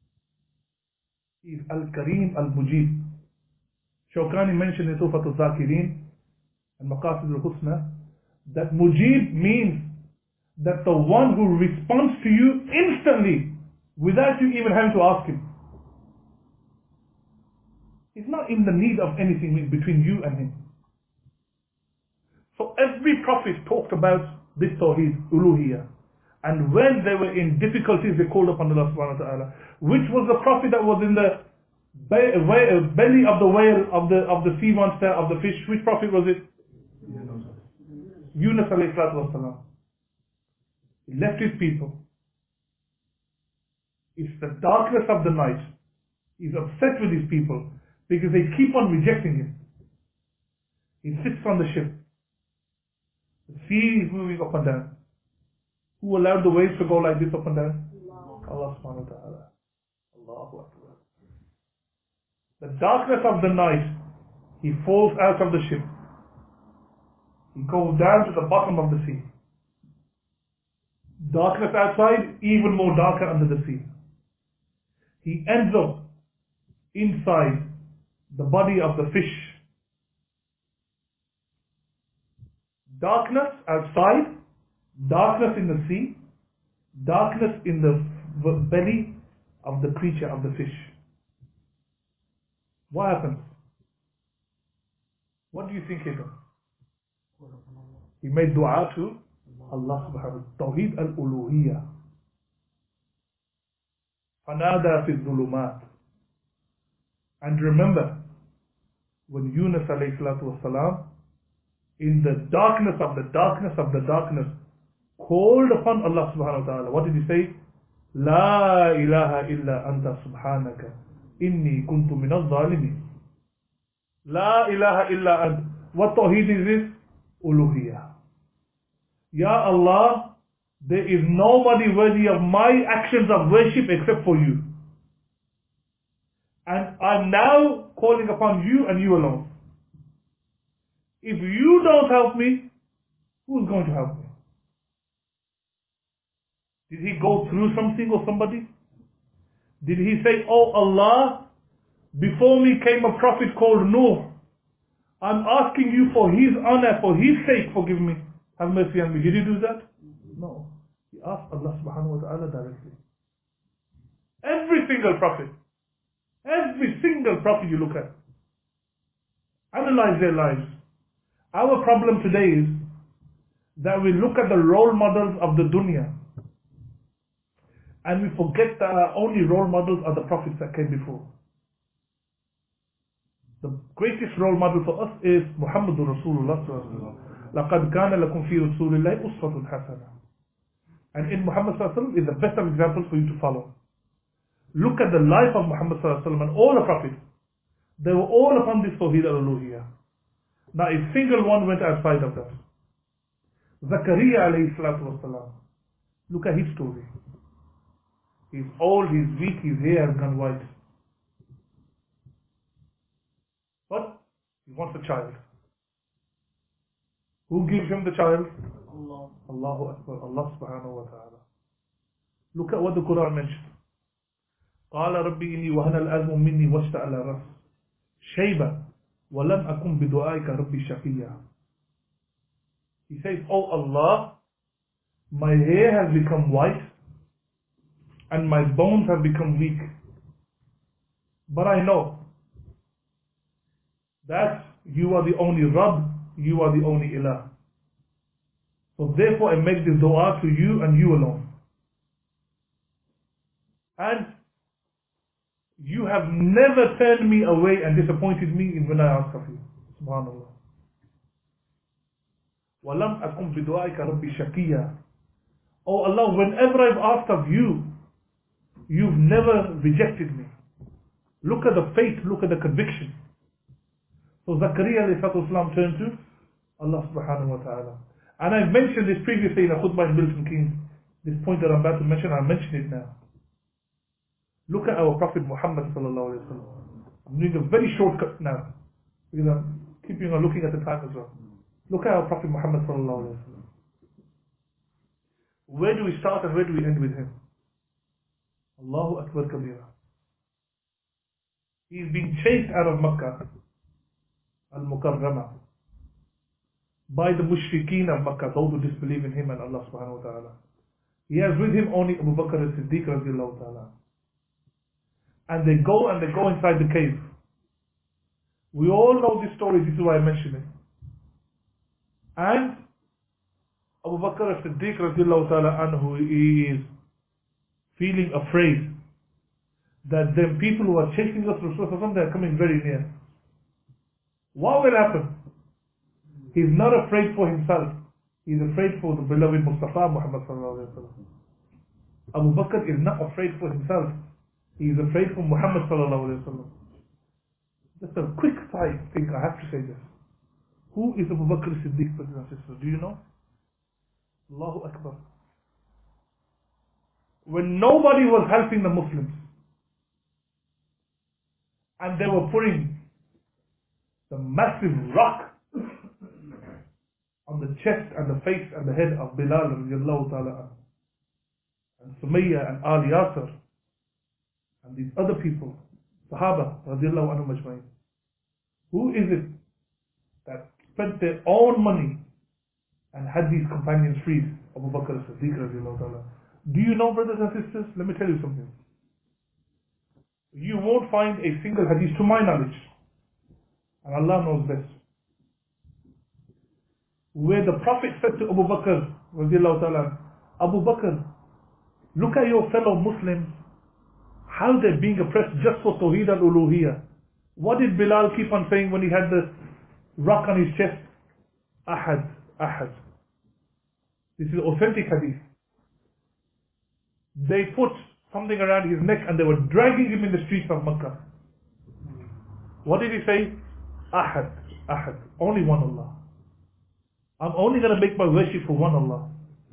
[SPEAKER 1] He is Al-Kareem Al-Mujib. Shawkani mentioned in Tufat al-Zakirin and Maqasid al-Husna that Mujib means that the one who responds to you instantly without you even having to ask him. He's not in the need of anything between you and him. So every prophet talked about this Tawheed, Uluhiyyah. And when they were in difficulties, they called upon Allah subhanahu wa ta'ala. Which was the prophet that was in the belly of the whale, of the sea monster, of the fish. Which prophet was it? Yunus alayhi salatu wasalam. He left his people. It's the darkness of the night. He's upset with his people because they keep on rejecting him. He sits on the ship. The sea is moving up and down. Who allowed the waves to go like this up and down? Allah subhanahu wa ta'ala. Allahu Akbar. The darkness of the night, he falls out of the ship. He goes down to the bottom of the sea. Darkness outside, even more darker under the sea. He ends up inside the body of the fish. Darkness outside, darkness in the sea, darkness in the belly of the creature, of the fish. What happens? What do you think he done? He made dua to Allah subhanahu wa ta'ala. Tawheed al-uluhiyyah. Fanada fi dhulumat. And remember, when Yunus alayhi salatu wasalam, in the darkness of the darkness of the darkness, called upon Allah subhanahu wa ta'ala, what did he say? La ilaha illa anta subhanaka inni kuntu minaz zalimin. La ilaha illa anta. What tawheed is this? Uluhiyyah. Ya Allah, there is nobody worthy of my actions of worship except for you. And I'm now calling upon you and you alone. If you don't help me, who's going to help me? Did he go through something or somebody? Did he say, oh Allah, before me came a prophet called Nuh. I'm asking you for his honor, for his sake, forgive me. Have mercy on me. Did he do that? No. He asked Allah subhanahu wa ta'ala directly. Every single prophet you look at, analyze their lives. Our problem today is that we look at the role models of the dunya and we forget that our only role models are the prophets that came before. The greatest role model for us is Muhammadur Rasulullah sallallahu alaihi wasallam. لَقَدْ كَانَ لَكُمْ فِي رَسُولِ اللَّهِ أُسْوَةٌ حَسَنَةٌ. And in Muhammad sallallahu alaihi wasallam is the best of examples for you to follow. Look at the life of Muhammad sallallahu alaihi wasallam and all the prophets. They were all upon this Tawheed al-Uluhiyyah. Not a single one went outside of that. Zakaria alayhi salatu wasalam. Look at his story. He's old, he's weak, his hair has gone white. But he wants a child. Who gives him the child? Allah. Allahu Akbar. Allah subhanahu wa ta'ala. Look at what the Quran mentioned. قال ربي إني وهن العظم مني واشتعل الرأس شيبا ولم أكن بدعائك ربي شقيا. He says, oh Allah, my hair has become white and my bones have become weak. But I know that you are the only Rabb, you are the only Ilah. So therefore I make this dua to you and you alone. And you have never turned me away and disappointed me when I ask of you. Subhanallah. وَلَمْ أَكُمْ بِدُعَائِكَ رَبِّ شَقِيًّا. Oh Allah, whenever I've asked of you, you've never rejected me. Look at the faith, look at the conviction. So Zakaria alayhi salatu wasalam turned to Allah subhanahu wa ta'ala. And I've mentioned this previously in a khutbah in Milton Keynes. This point that I'm about to mention, I'll mention it now. Look at our Prophet Muhammad sallallahu alayhi wa sallam. I'm doing a very shortcut now, because I'm keeping on looking at the time as well. Look at our Prophet Muhammad sallallahu alayhi wa sallam. Where do we start and where do we end with him? Allahu Akbar Kabira. He's being chased out of Makkah al-Mukarramah by the mushrikeen of Makkah, those who disbelieve in him and Allah subhanahu wa ta'ala. He has with him only Abu Bakr as-Siddiq radiallahu ta'ala. And they go inside the cave. We all know this story, this is why I mention it. And Abu Bakr as-Siddiq radiallahu ta'ala anhu is feeling afraid that them people who are chasing us, Rasulullah, they are coming very near. What will happen? He's not afraid for himself. He's afraid for the beloved Mustafa Muhammad sallallahu alaihi wasallam. Abu Bakr is not afraid for himself. He is afraid for Muhammad sallallahu alaihi wasallam. Just a quick side thing, I have to say this. Who is Abu Bakr Siddiq, brothers and sisters? Do you know? Allahu Akbar. When nobody was helping the Muslims, and they were putting the massive rock on the chest and the face and the head of Bilal radiallahu ta'ala anhu, and Sumayya and Ali Yasir, and these other people, Sahaba radiallahu anhu majma'in. Who is it that spent their own money and had these companions freed? Abu Bakr as-Siddiq radiallahu ta'ala. Do you know, brothers and sisters? Let me tell you something. You won't find a single hadith, to my knowledge, and Allah knows best, where the Prophet said to Abu Bakr radiallahu ta'ala, Abu Bakr, look at your fellow Muslims, how they're being oppressed just for Tawheed al-Uluhiyah. What did Bilal keep on saying when he had the rock on his chest? Ahad, Ahad. This is authentic hadith. They put something around his neck and they were dragging him in the streets of Makkah. What did he say? Ahad, Ahad. Only one Allah. I'm only going to make my worship for one Allah.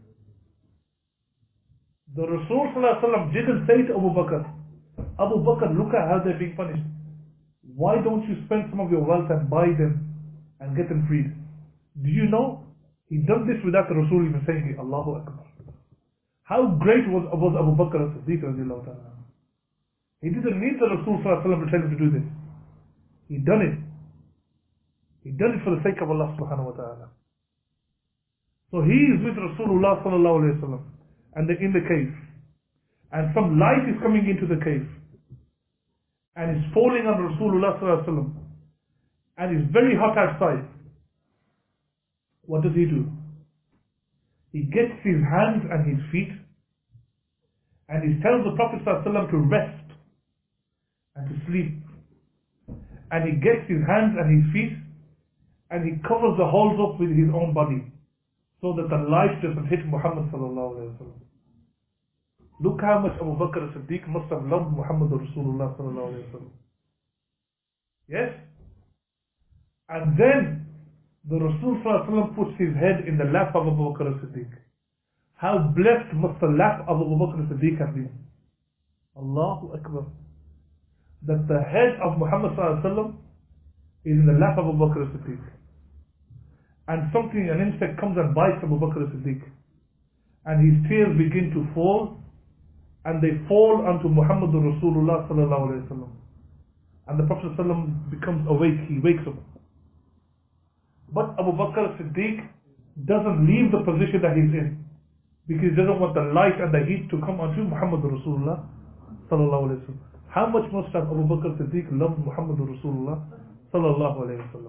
[SPEAKER 1] The Rasul sallallahu alaihi wasallam didn't say to Abu Bakr, Abu Bakr, look at how they're being punished. Why don't you spend some of your wealth and buy them and get them freed? Do you know? He done this without the Rasul even saying it. Allahu Akbar. How great was Abu Bakr as-Siddiq radiallahu ta'ala. He didn't need the Rasul sallallahu alaihi wasallam to tell him to do this. He done it. He done it for the sake of Allah subhanahu wa ta'ala. So he is with Rasulullah sallallahu alaihi wasallam, and they're in the cave. And some light is coming into the cave. And it's falling on Rasulullah sallallahu alaihi wasallam. And it's very hot outside. What does he do? He gets his hands and his feet, and he tells the Prophet sallallahu alaihi wasallam to rest and to sleep. And he gets his hands and his feet, and he covers the holes up with his own body, so that the light doesn't hit Muhammad sallallahu alaihi wasallam. Look how much Abu Bakr as-Siddiq must have loved Muhammad Rasulullah sallallahu alaihi wasallam. Yes? And then the Rasul sallallahu alaihi wasallam puts his head in the lap of Abu Bakr as-Siddiq. How blessed must the lap of Abu Bakr as-Siddiq have been. Allahu Akbar. That the head of Muhammad sallallahu alaihi wasallam is in the lap of Abu Bakr as-Siddiq. And something, an insect comes and bites Abu Bakr as-Siddiq. And his tears begin to fall, and they fall onto Muhammad Rasulullah sallallahu alaihi wasallam. And the Prophet sallallahu alaihi wasallam becomes awake, he wakes up. But Abu Bakr as-Siddiq doesn't leave the position that he's in, because he doesn't want the light and the heat to come onto Muhammad Rasulullah sallallahu alaihi wasallam. How much must have Abu Bakr as-Siddiq loved Muhammad Rasulullah sallallahu alaihi wasallam?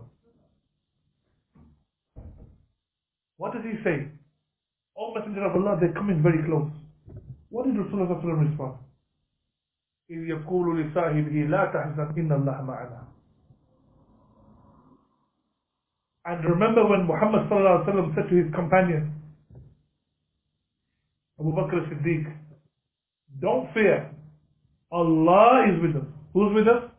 [SPEAKER 1] What does he say? O Messenger of Allah, they're coming very close. What did Rasulullah sallallahu alaihi wasallam respond? إِذْ يَقُولُ لِصَاحِبِهِ لَا تَحْزَنْ إِنَّ اللَّهَ مَعَنَا. And remember when Muhammad sallallahu alaihi wasallam said to his companion, Abu Bakr as-Siddiq, don't fear, Allah is with us. Who's with us?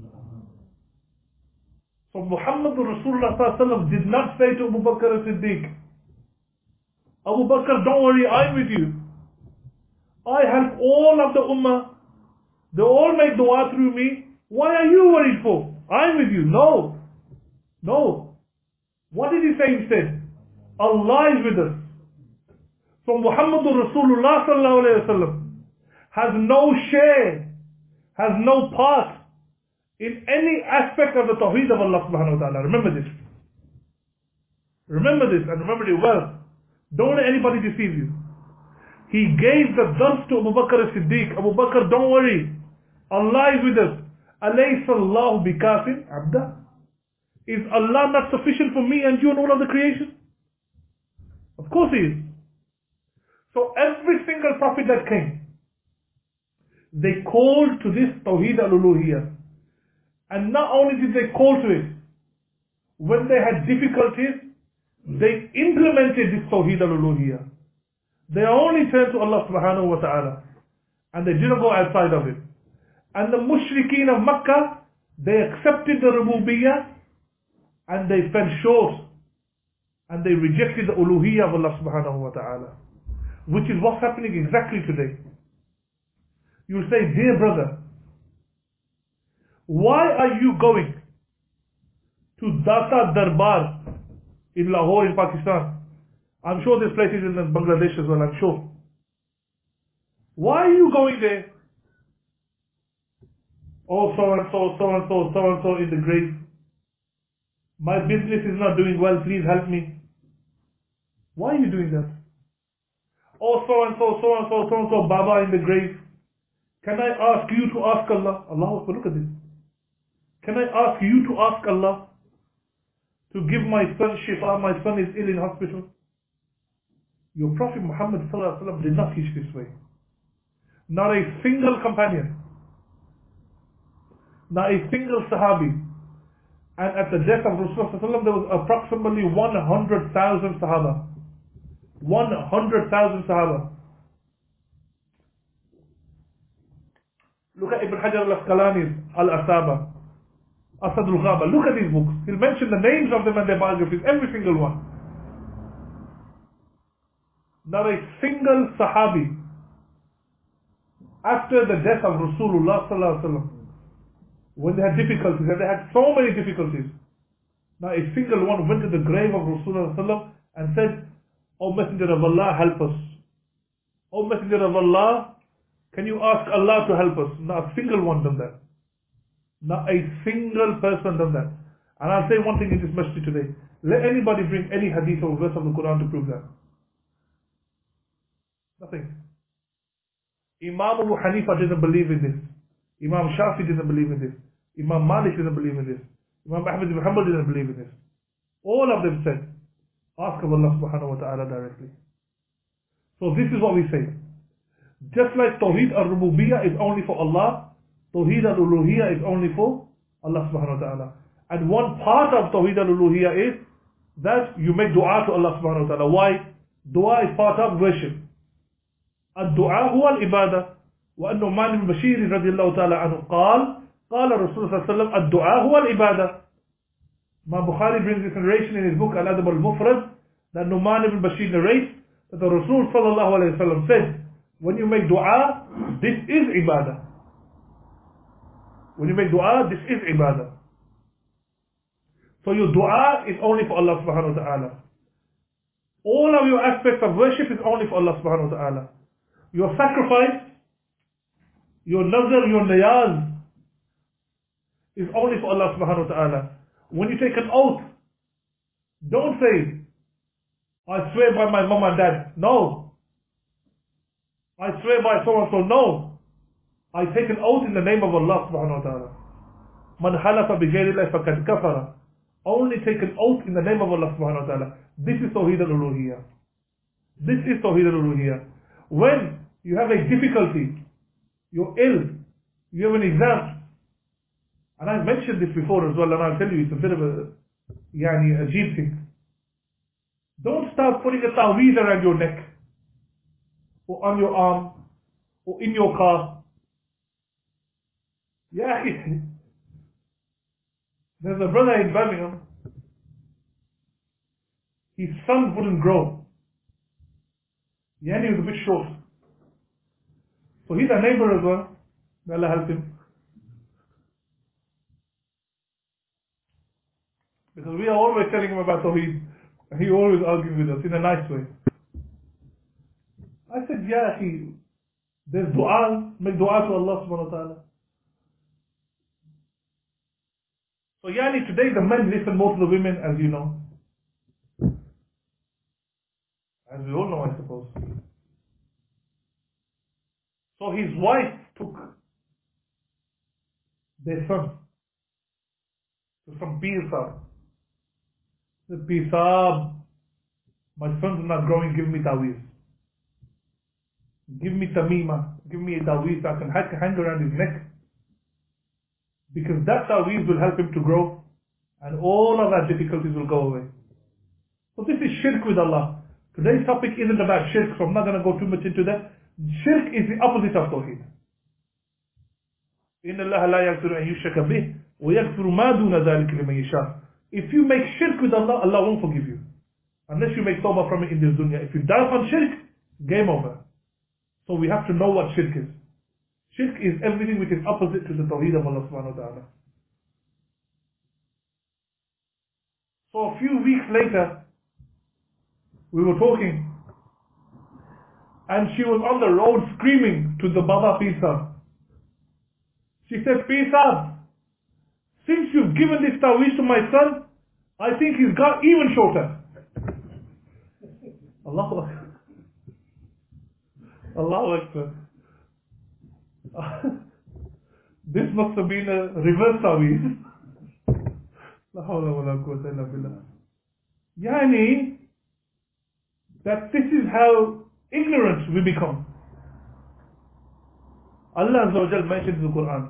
[SPEAKER 1] So Muhammad Rasulullah sallallahu alaihi wasallam did not say to Abu Bakr as-Siddiq, Abu Bakr, don't worry, I'm with you. I help all of the ummah. They all make dua through me. Why are you worried for? I'm with you. No. No. What did he say instead? Allah is with us. So Muhammad Rasulullah sallallahu alayhi wa sallam has no share, has no part in any aspect of the Tawheed of Allah subhanahu wa ta'ala. Remember this. Remember this and remember it well. Don't let anybody deceive you. He gave the dars to Abu Bakr as-Siddiq. Abu Bakr, don't worry. Allah is with us. Alaysa Allahu bikafin abda? Is Allah not sufficient for me and you and all of the creation? Of course He is. So every single prophet that came, They called to this Tawheed al-Uluhiyah. And not only did they call to it, when they had difficulties, they implemented this Tawheed al-Uluhiyah. They only turned to Allah subhanahu wa ta'ala. And they didn't go outside of it. And the mushrikeen of Makkah, they accepted the Rububiyyah and they fell short. And they rejected the Uluhiyah of Allah subhanahu wa ta'ala. Which is what's happening exactly today. You'll say, dear brother, why are you going to Data Darbar in Lahore in Pakistan? I'm sure there's places in Bangladesh as well, I'm sure. Why are you going there? Oh, so and so, so and so, so and so in the grave. My business is not doing well, please help me. Why are you doing that? Oh, so and so, so and so, so and so, Baba in the grave. Can I ask you to ask Allah? Allahu Akbar, look at this. Can I ask you to ask Allah to give my son shifa? My son is ill in hospital. Your Prophet Muhammad sallallahu alaihi wasallam did not teach this way. Not a single companion, not a single Sahabi. And at the death of Rasulullah sallallahu alaihi wasallam, there was approximately 100,000 Sahaba. 100,000 Sahaba. Look at Ibn Hajar al-Asqalani's Al-Asaba, Asad al-Ghaba. Look at these books. He'll mention the names of them and their biographies, every single one. Not a single Sahabi after the death of Rasulullah sallallahu alaihi wasallam, when they had difficulties, and they had so many difficulties, not a single one went to the grave of Rasulullah sallallahu alaihi wasallam and said, O Messenger of Allah, help us. O Messenger of Allah, can you ask Allah to help us? Not a single one done that. Not a single person done that. And I'll say one thing in this masjid today. Let anybody bring any hadith or verse of the Quran to prove that. Nothing. Imam Abu Hanifa didn't believe in this. Imam Shafi didn't believe in this. Imam Malik didn't believe in this. Imam Ahmad ibn Hanbal didn't believe in this. All of them said, ask of Allah subhanahu wa ta'ala directly. So this is what we say. Just like Tawheed al-Rububiyyah is only for Allah, Tawheed al-Uluhiyyah is only for Allah subhanahu wa ta'ala. And one part of Tawheed al-Uluhiyyah is that you make dua to Allah subhanahu wa ta'ala. Why? Dua is part of worship. الدعاء هو العبادة. وأن نعمان بن بشير رضي الله تعالى عنه قال رسول الله صلى الله عليه وسلم الدعاء هو العبادة. Imam Bukhari brings this narration in his book Al-Adab al-Mufrad, that Nu'man ibn Bashir narrates that the Rasul sallallahu alayhi wa sallam said, when you make dua, this is ibadah. When you make dua, this is ibadah. So your dua is only for Allah subhanahu wa ta'ala. All of your aspects of worship is only for Allah subhanahu wa ta'ala. Your sacrifice, your nazar, your niyaz is only for Allah subhanahu wa ta'ala. When you take an oath, don't say, I swear by my mom and dad. No. I swear by so and so. No. I take an oath in the name of Allah subhanahu wa ta'ala. Man halafa bi ghayri Allah faqad kafara. Only take an oath in the name of Allah subhanahu wa ta'ala. This is Tawheed al-Uluhiyyah. This is Tawheed al-Uluhiyyah. When you have a difficulty, you're ill, you have an exam, and I've mentioned this before as well, and I'll tell you, it's a bit of a ajib thing. Don't start putting a ta'weez around your neck, or on your arm, or in your car. Yeah, there's a brother in Birmingham, his son wouldn't grow. Yeah, he was a bit short. So he's a neighbor as well. May Allah help him. Because we are always telling him about Tawheed. And he always argues with us in a nice way. I said, yeah, there's dua, make dua to Allah subhanahu wa ta'ala. So yani today the men listen more to the women, as you know. As we all know, I suppose. So his wife took their son to some Peer Sahib. Said, Peer Sahib, my son's not growing, give me ta'weez. give me tamima, give me a taweez I can hang around his neck. Because that taweez will help him to grow and all of our difficulties will go away. So this is shirk with Allah. Today's topic isn't about shirk, so I'm not going to go too much into that. Shirk is the opposite of tawheed. إِنَّ اللَّهَ لَا يَغْفِرُ أَن يُشْرَكَ بِهِ وَيَغْفِرُ مَا دُونَ ذَلِكَ لِمَن يَشَاءُ. If you make shirk with Allah, Allah won't forgive you. Unless you make tawbah from it in this dunya. If you die on shirk, game over. So we have to know what shirk is. Shirk is everything which is opposite to the tawheed of Allah subhanahu wa ta'ala. So a few weeks later, we were talking, and she was on the road screaming to the Baba Pisa. She said, Pisa, since you've given this taweez to my son, I think he's got even shorter. Allahu Akbar. Allahu Akbar. This must have been a reverse taweez. La hawla wa la quwwata illa billah. Yani, that this is how ignorant we become. Allah Azza wa Jal mentions in the Quran,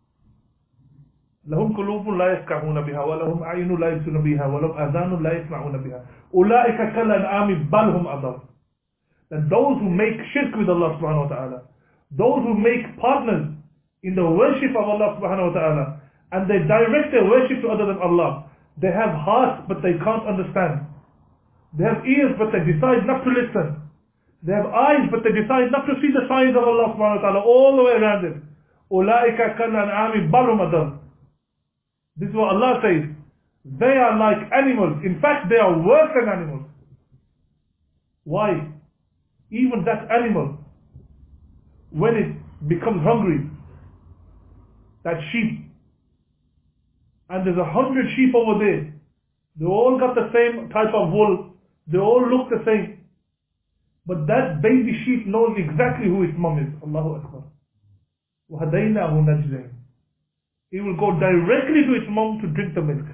[SPEAKER 1] لهم قلوب لا يفقهون بها ولهم أعين لا يبصرون بها ولهم آذان لا يسمعون بها أولئك كالأنعام بل هم أضل. That those who make shirk with Allah subhanahu wa ta'ala, those who make partners in the worship of Allah subhanahu wa ta'ala, and they direct their worship to other than Allah, they have hearts but they can't understand. They have ears but they decide not to listen. They have eyes but they decide not to see the signs of Allah subhanahu wa ta'ala all the way around them. أولئك كالأنعام بل هم أضل. This is what Allah says. They are like animals. In fact, they are worse than animals. Why? Even that animal, when it becomes hungry, that sheep, and there's 100 sheep over there, they all got the same type of wool, they all look the same. But that baby sheep knows exactly who its mom is. Allahu Akbar. وَهَدَيْنَاهُ نَجْدَيْنِ. He will go directly to its mom to drink the milk.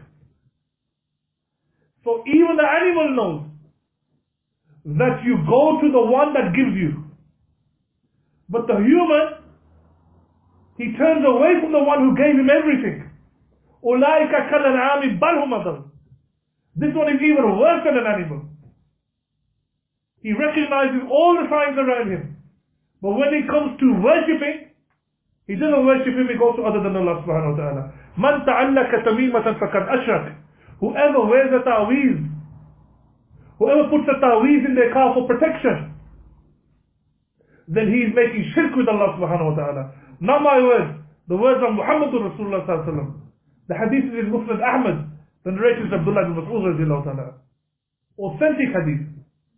[SPEAKER 1] So even the animal knows that you go to the one that gives you. But the human, he turns away from the one who gave him everything. أُولَٰئِكَ كَالْأَنْعَامِ بَلْ هُمْ أَضَلُّ. This one is even worse than an animal. He recognizes all the signs around him. But when it comes to worshipping, he doesn't worship him, he goes to other than Allah subhanahu wa ta'ala. مَنْ تَعَلَّكَ تَمِيمَةً فَقَدْ أَشْرَكَ. Whoever wears a ta'weez, whoever puts a ta'weez in their car for protection, then he is making shirk with Allah subhanahu wa ta'ala. Not my words, the words of Muhammadur Rasulullah sallallahu alayhi wa sallam. The hadith is in Musnad Ahmad, the narration is Abdullah ibn Mas'ud radiallahu ta'ala. Authentic hadith.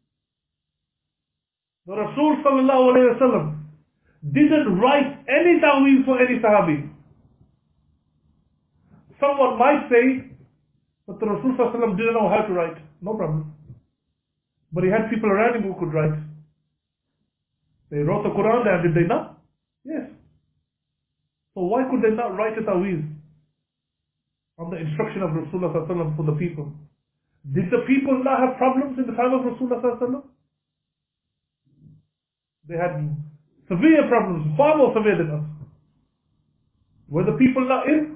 [SPEAKER 1] The Rasul sallallahu alayhi wa sallam didn't write any ta'weez for any sahabi. Someone might say, but the Rasul sallallahu alayhi wa sallam didn't know how to write. No problem. But he had people around him who could write. They wrote the Quran down, did they not? Yes. So why could they not write a ta'weez on the instruction of Rasulullah sallallahu alayhi wa sallam for the people? Did the people not have problems in the time of Rasulullah sallallahu alayhi wa sallam? They had severe problems, far more severe than us. Were the people not ill?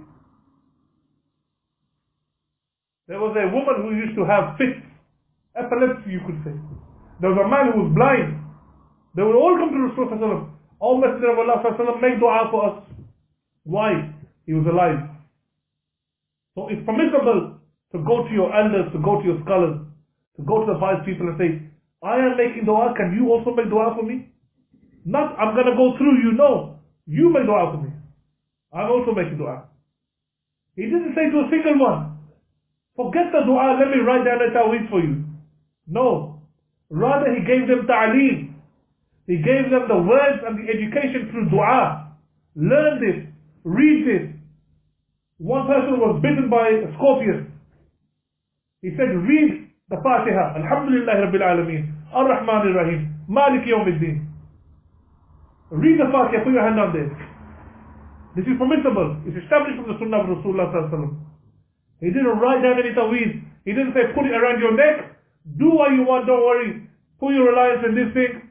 [SPEAKER 1] There was a woman who used to have fits, epilepsy you could say. There was a man who was blind. They would all come to Rasulullah, O Messenger of Allah, make dua for us. Why? He was alive. So it's permissible to go to your elders, to go to your scholars, to go to the wise people and say, I am making dua, can you also make dua for me? Not, I'm going to go through you, no. You make dua for me. I'm also making dua. He didn't say to a single one, forget the dua, let me write down a ta'weez for you. No. Rather he gave them ta'aleem. He gave them the words and the education through dua. Learn this. Read this. One person was bitten by a scorpion. He said, read the Fatiha. Alhamdulillah Rabbil Alameen. Ar-Rahman Ar-Rahim. Malik Yawmiddin. Read the Fatiha, put your hand on there. This is permissible. It's established from the Sunnah of Rasulullah sallallahu alaihi wasallam. He didn't write down any ta'weez. He didn't say put it around your neck. Do what you want, don't worry. Put your reliance in this thing.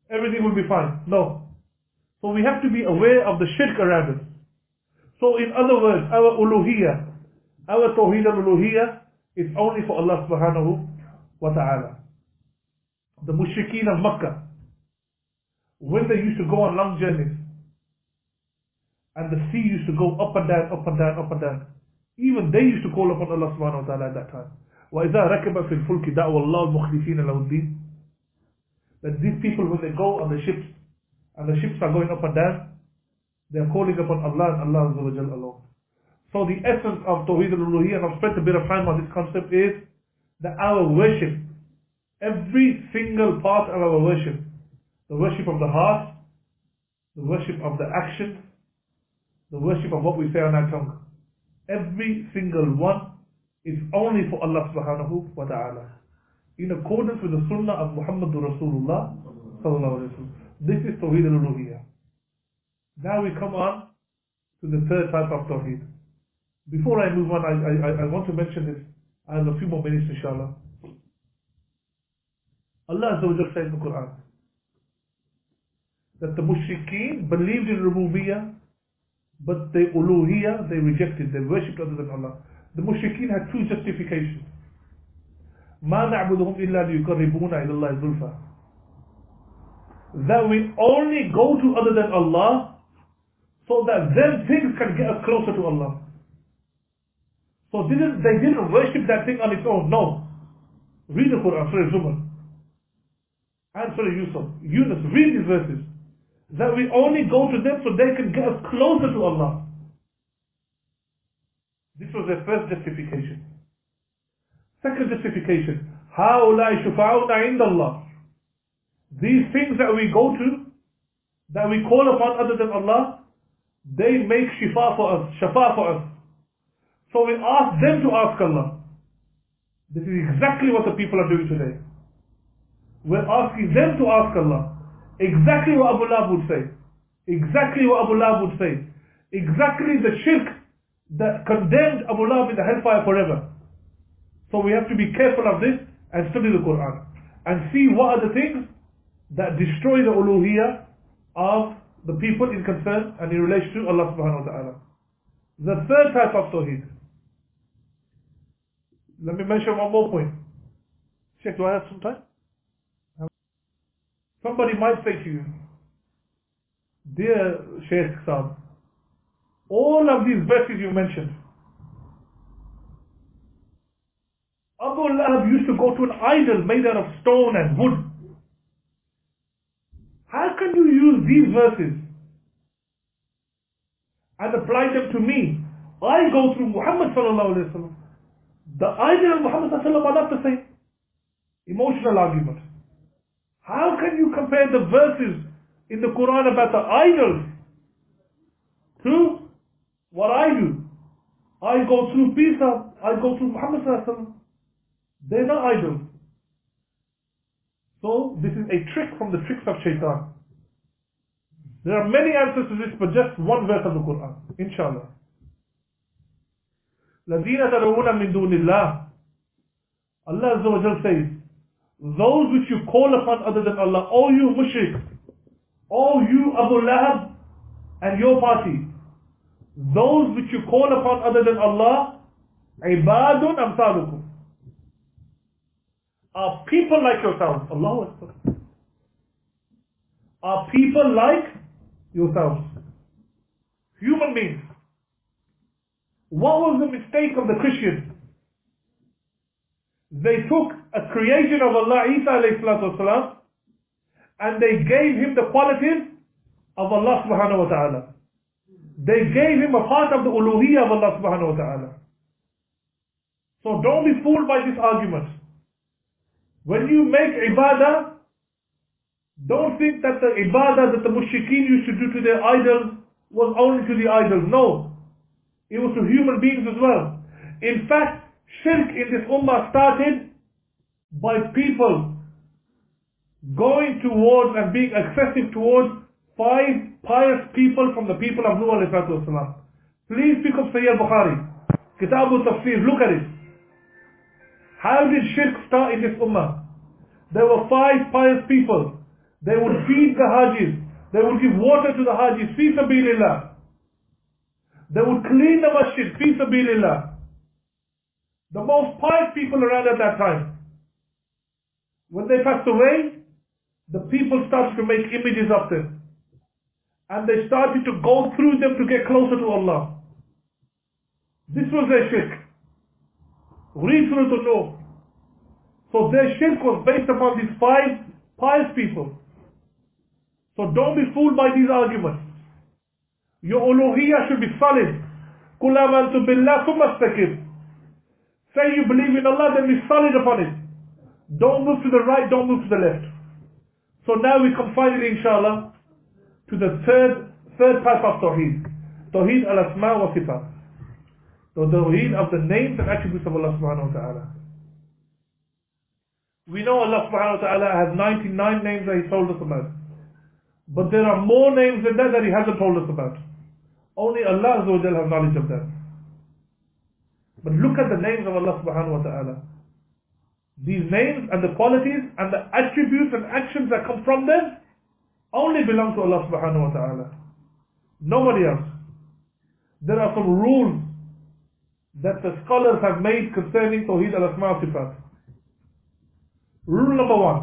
[SPEAKER 1] everything will be fine. No. So we have to be aware of the shirk around us. So in other words, our uluhiyah, our tawheed al-uluhiyah is only for Allah subhanahu wa ta'ala. The mushrikeen of Makkah, when they used to go on long journeys, and the sea used to go up and down, up and down, up and down, even they used to call upon Allah subhanahu wa ta'ala at that time. وَإِذَا رَكَبَ فِي الْفُلْكِ دَعْوَ اللَّهُ الْمُخْلِصِينَ لَهُ الدِّينَ. That these people, when they go on the ships, and the ships are going up and down, they are calling upon Allah and Allah Azza wa Jalla alone. So the essence of Tawheed al-Uluhiyyah, and I've spent a bit of time on this concept, is that our worship, every single part of our worship, the worship of the heart, the worship of the action, the worship of what we say on our tongue, every single one is only for Allah subhanahu wa ta'ala, in accordance with the sunnah of Muhammadur Rasulullah sallallahu alayhi wa sallam. This is Tawheed al-Uluhiyyah. Now we come on to the third type of Tawheed. Before I move on, I want to mention this. I have a few more minutes, inshallah. Allah Azza wa Jalla says in the Quran that the mushrikeen believed in Rububiyyah, but the Uluhiyyah they rejected. They worshipped other than Allah. The mushrikeen had two justifications. مَا نَعْبُدُهُمْ إِلَّا لِيُقَرِّبُونَ إِلَى اللَّهِ زُلْفَى. That we only go to other than Allah so that them things can get us closer to Allah. So they didn't worship that thing on its own. No. Read the Quran, Surah Zumar and Surah Yusuf, Yunus, read these verses. That we only go to them so they can get us closer to Allah. This was their first justification. Second justification, هَؤُلَاءِ شُفَعَوْنَ عِنْدَ اللَّهِ. These things that we go to, that we call upon other than Allah, they make shafa for us. So we ask them to ask Allah. This is exactly what the people are doing today. We're asking them to ask Allah. Exactly what Abu Lahab would say. Exactly what Abu Lahab would say. Exactly the shirk that condemned Abu Lahab in the hellfire forever. So we have to be careful of this and study the Quran and see what are the things that destroy the uluhiyyah of the people in concern and in relation to Allah subhanahu wa ta'ala. The third type of tawheed. Let me mention one more point. Sheikh, do I have some time? Somebody might say to you, dear Shaykh Saab, all of these verses you mentioned, Abu Lahab used to go to an idol made out of stone and wood. How can you use these verses and apply them to me? I go through Muhammad sallallahu alayhi wa sallam. The idol of Muhammad sallallahu alayhi wa sallam are not the same. Emotional argument. How can you compare the verses in the Quran about the idols to what I do? I go through Isa, I go through Muhammad sallallahu alayhi wa sallam. They're not idols. So this is a trick from the tricks of shaitan. There are many answers to this, but just one verse of the Quran, inshallah. الَّذِينَ تَدْعُونَ مِن دُونِ اللَّهِ. Allah Azza wa Jalla says, those which you call upon other than Allah, all you mushriks, all you Abu Lahab and your party, those which you call upon other than Allah, عِبَادٌ أَمْثَالُكُمْ, are people like yourselves. Allahu Akbar. Are people like yourselves. Human beings. What was the mistake of the Christians? They took a creation of Allah, Isa alayhi salatu wasalam, and they gave him the qualities of Allah subhanahu wa ta'ala. They gave him a part of the uluhiyyah of Allah subhanahu wa ta'ala. So don't be fooled by this argument. When you make ibadah, don't think that the ibadah that the mushrikeen used to do to their idols was only to the idols. No. It was to human beings as well. In fact, shirk in this ummah started by people going towards and being excessive towards 5 pious people from the people of Nuh alayhi salatu wasalam. Please pick up Sahih al-Bukhari, Kitab al-Tafsir, look at it. How did shirk start in this ummah? There were 5 pious people. They would feed the Hajis. They would give water to the Hajis, fi sabilillah. They would clean the masjid, fi sabilillah. The most pious people around at that time. When they passed away, the people started to make images of them. And they started to go through them to get closer to Allah. This was their shirk. Read through to know. So their shirk was based upon these 5 pious people. So don't be fooled by these arguments. Your uluhiyyah should be solid. Qul amantu billah thumma istaqim. Say you believe in Allah, then be solid upon it. Don't move to the right, don't move to the left. So now we come finally, inshallah, to the third path of Tawheed. Tawheed al-Asma wa Sifat. The Tawheed of the names and attributes of Allah subhanahu wa ta'ala. We know Allah subhanahu wa ta'ala has 99 names that He told us about. But there are more names than that He hasn't told us about. Only Allah Azza wa Jal has knowledge of that. But look at the names of Allah subhanahu wa ta'ala. These names and the qualities and the attributes and actions that come from them only belong to Allah subhanahu wa ta'ala. Nobody else. There are some rules that the scholars have made concerning Tawheed al-Asma wa Sifat. Rule number 1.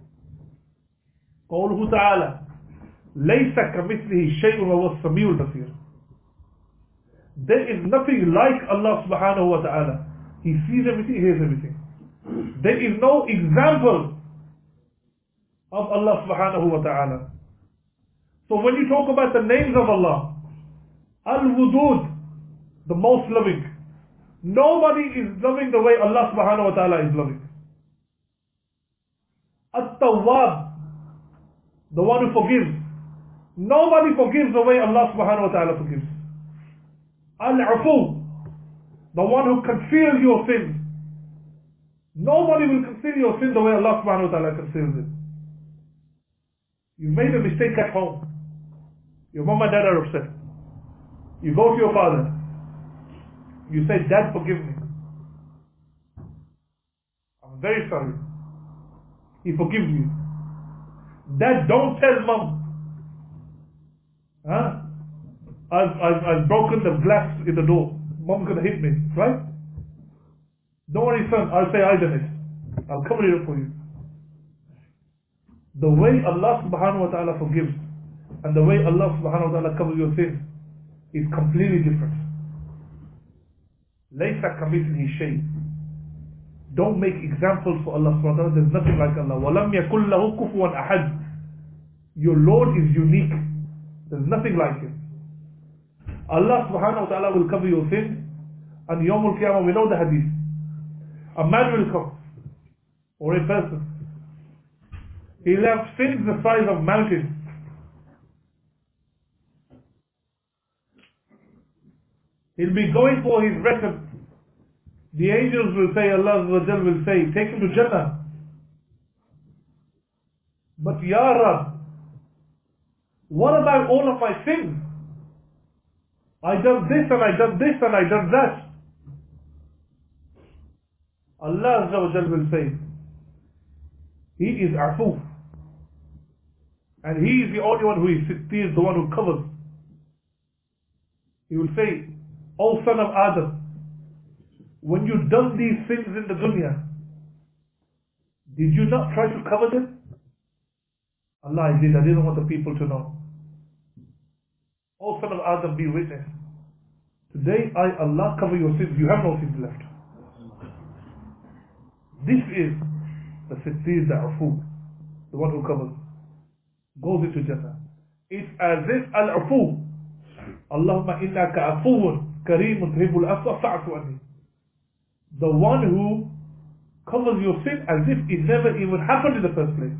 [SPEAKER 1] قوله تعالى ليس كمثله شيء وهو السميع البصير. There is nothing like Allah subhanahu wa ta'ala. He sees everything, He hears everything. There is no example of Allah subhanahu wa ta'ala. So when you talk about the names of Allah, Al-Wudud, the most loving. Nobody is loving the way Allah subhanahu wa ta'ala is loving. At-Tawwab, the one who forgives. Nobody forgives the way Allah subhanahu wa ta'ala forgives. Al-Afu, the one who conceals your sins. Nobody will conceal your sin the way Allah subhanahu wa ta'ala conceals it. You made a mistake at home. Your mom and dad are upset. You go to your father. You say, Dad, forgive me. I'm very sorry. He forgives you. Dad, don't tell mom. Huh? I've broken the glass in the door. Mom's gonna hit me, right? Don't worry, son. I'll say I done it. I'll cover it up for you. The way Allah subhanahu wa ta'ala forgives and the way Allah subhanahu wa ta'ala covers your sins is completely different. لَيْسَ كَمِثْلِهِ شَيْءٍ. Don't make examples for Allah subhanahu wa ta'ala. There's nothing like Allah. وَلَمْ يَكُلْ لَهُ كُفُوًا أَحَدٍ. Your Lord is unique. There's nothing like Him. Allah subhanahu wa ta'ala will cover your sins, and Yawm al-Qiyamah, we know the hadith. A man will come, or a person. He'll have sins the size of mountains. He'll be going for his reckoning. The angels will say, Allah will say, take him to Jannah. But Ya Rab, what about all of my sins? I done this and I done this and I done that. Allah will say, He is Afu. And He is the only one who is Sittir, the one who covers. He will say, O son of Adam, when you done these things in the dunya, did you not try to cover them? Allah, I did. I didn't want the people to know. O son of Adam, be witness. Today, I, Allah, cover your sins. You have no sins left. This is the Sittir, the Afu, the one who covers, goes into Jannah. It's as if Al-Afu, Allahumma innaka afuun kareemun tuhibbul afwa fa'fu anni. The one who covers your sin as if it never even happened in the first place.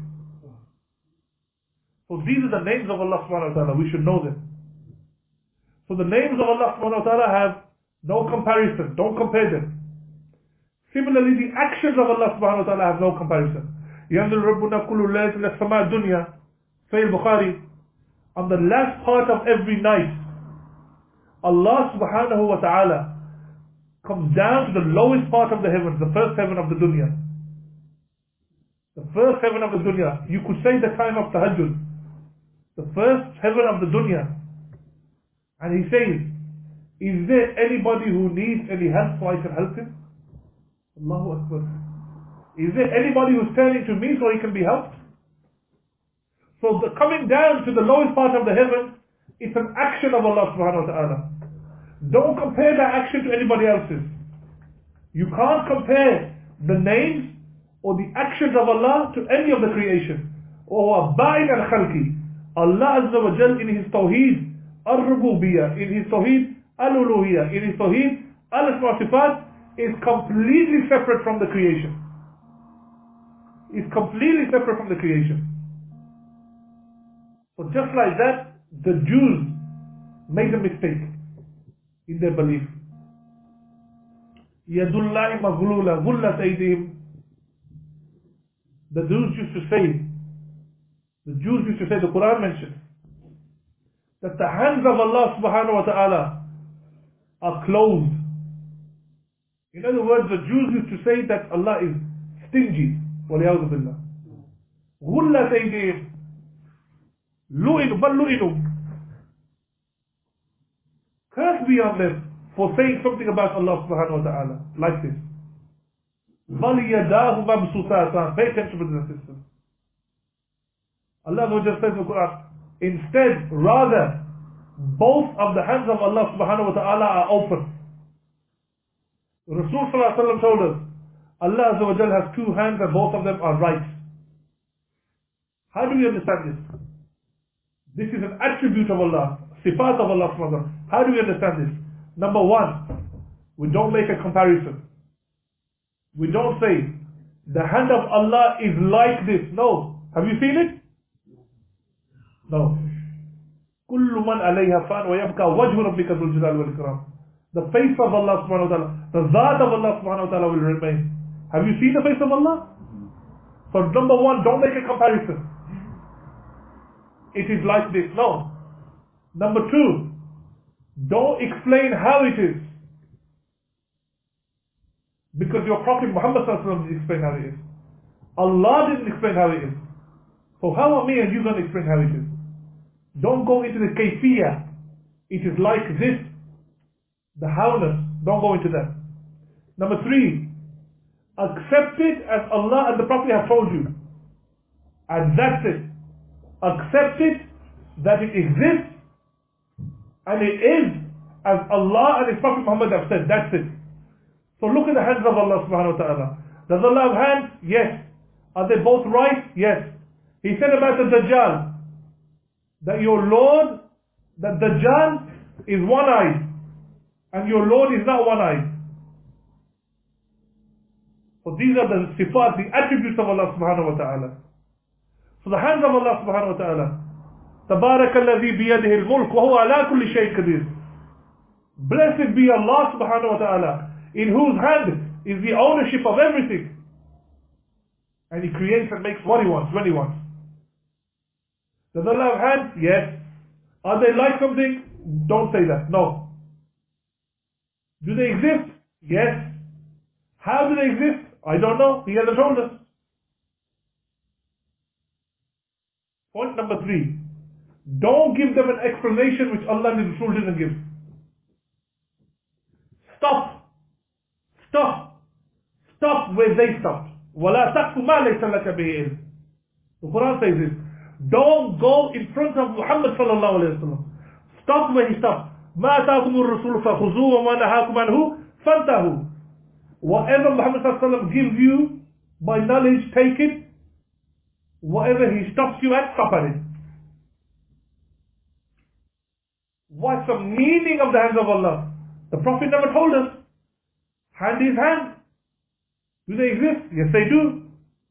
[SPEAKER 1] So these are the names of Allah subhanahu wa ta'ala. We should know them. So the names of Allah subhanahu wa ta'ala have no comparison. Don't compare them. Similarly, the actions of Allah subhanahu wa ta'ala have no comparison. يَنْزِلُ رَبُّنَا كُلُّ لَيْلٍ إِلَى السَّمَاءِ الدُّنْيَا. Sahih Bukhari. On the last part of every night, Allah subhanahu wa ta'ala comes down to the lowest part of the heavens, the first heaven of the dunya. The first heaven of the dunya. You could say the time of tahajjud. The first heaven of the dunya. And he says, is there anybody who needs any help so I can help him? Allahu Akbar. Is there anybody who's turning to me so he can be helped? So the coming down to the lowest part of the heaven, it's an action of Allah subhanahu wa ta'ala. Don't compare that action to anybody else's. You can't compare the names or the actions of Allah to any of the creation. Or ba'id al-khalqi. Allah Azza wa Jal in His Tawheed al-Rububiyyah, in His Tawheed al-Uluhiyyah, in His Tawheed al-Asma' Sifat, is completely separate from the creation. Is completely separate from the creation. So just like that, the Jews made a mistake in their belief. Yadullahi maghlula, ghullat aydihim. The Jews used to say, the Quran mentions, that the hands of Allah subhanahu wa ta'ala are closed. In other words, the Jews used to say that Allah is stingy. وَلِيَعُوذُ بِاللَّهِ غُلَّتْ أَيْدِيهِمْ لُئِنُوا بَلْ لُئِنُوا. Curse be on them for saying something about Allah subhanahu wa ta'ala like this. بَلْ يَدَاهُ مَبْسُوطَاتَانِ. Pay attention, brothers and sisters. Allah just says in the Quran, instead, rather, both of the hands of Allah subhanahu wa ta'ala are open. Rasul sallallahu alayhi wa sallam told us, Allah Azza wa Jal has two hands and both of them are right. How do we understand this? This is an attribute of Allah, sifat of Allah subhanahu wa ta'ala. How do we understand this? Number one, we don't make a comparison. We don't say, the hand of Allah is like this. No. Have you seen it? No. كل من عليها فان ويبقى وجه ربك ذو الجلال والإكرام. The face of Allah subhanahu wa ta'ala, the Zat of Allah subhanahu wa ta'ala will remain. Have you seen the face of Allah? So number one, don't make a comparison. It is like this. No. Number two, don't explain how it is. Because your Prophet Muhammad sallallahu alaihi wasallam didn't explain how it is. Allah didn't explain how it is. So how are me and you going to explain how it is? Don't go into the kayfiyah. It is like this. The howness. Don't go into that. Number three, accept it as Allah and the Prophet have told you. And that's it. Accept it that it exists and it is as Allah and His Prophet Muhammad have said. That's it. So look at the hands of Allah subhanahu wa ta'ala. Does Allah have hands? Yes. Are they both right? Yes. He said about the Dajjal that your Lord, that Dajjal is one-eyed and your Lord is not one-eyed. So these are the sifat, the attributes of Allah subhanahu wa ta'ala. So the hands of Allah subhanahu wa ta'ala. تبارك الذي بيده الملك وهو على كل شيء قدير. Blessed be Allah subhanahu wa ta'ala, in whose hand is the ownership of everything. And He creates and makes what He wants, when He wants. Does Allah have hands? Yes. Are they like something? Don't say that. No. Do they exist? Yes. How do they exist? I don't know. He hasn't told us. Point number three. Don't give them an explanation which Allah and His Rasul didn't give. Stop. Stop. Stop where they stopped. وَلَا تَقْفُ مَا لَيْسَ لَكَ بِهِ عِلْمٌ. The Quran says this. Don't go in front of Muhammad sallallahu alayhi wa sallam. Stop where he stopped. مَا أَتَاكُمُ الرَّسُولُ فَخُذُوهُ وَمَا نَهَاكُمْ عَنْهُ فَانْتَهُوا. Whatever Muhammad sallallahu alayhi wa sallam gives you by knowledge, take it. Whatever he stops you at, stop at it. What's the meaning of the hands of Allah? The Prophet never told us. Hand is hand. Do they exist? Yes, they do.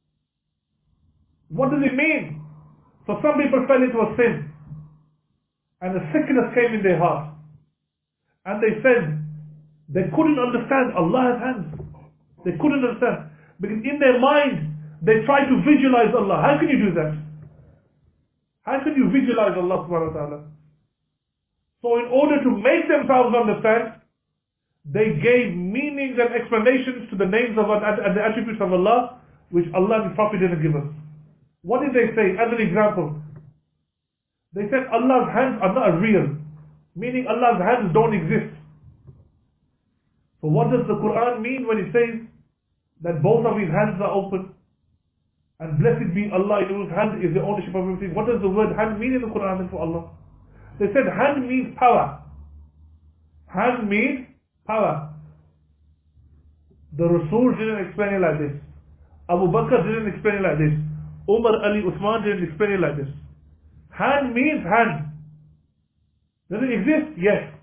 [SPEAKER 1] What does it mean? So some people fell into a sin and a sickness came in their heart and they said they couldn't understand Allah has hands. They couldn't understand because in their mind they tried to visualize Allah. How can you do that? How can you visualize Allah subhanahu wa ta'ala? So in order to make themselves understand, they gave meanings and explanations to the names of and the attributes of Allah which Allah and His Prophet didn't give us. What did they say? As an example, they said Allah's hands are not real, meaning Allah's hands don't exist. So what does the Quran mean when it says that both of His hands are open? And blessed be Allah in whose hand is the ownership of everything. What does the word hand mean in the Quran for Allah? They said hand means power. Hand means power. The Rasul didn't explain it like this. Abu Bakr didn't explain it like this. Umar, Ali, Uthman didn't explain it like this. Hand means hand. Does it exist? Yes.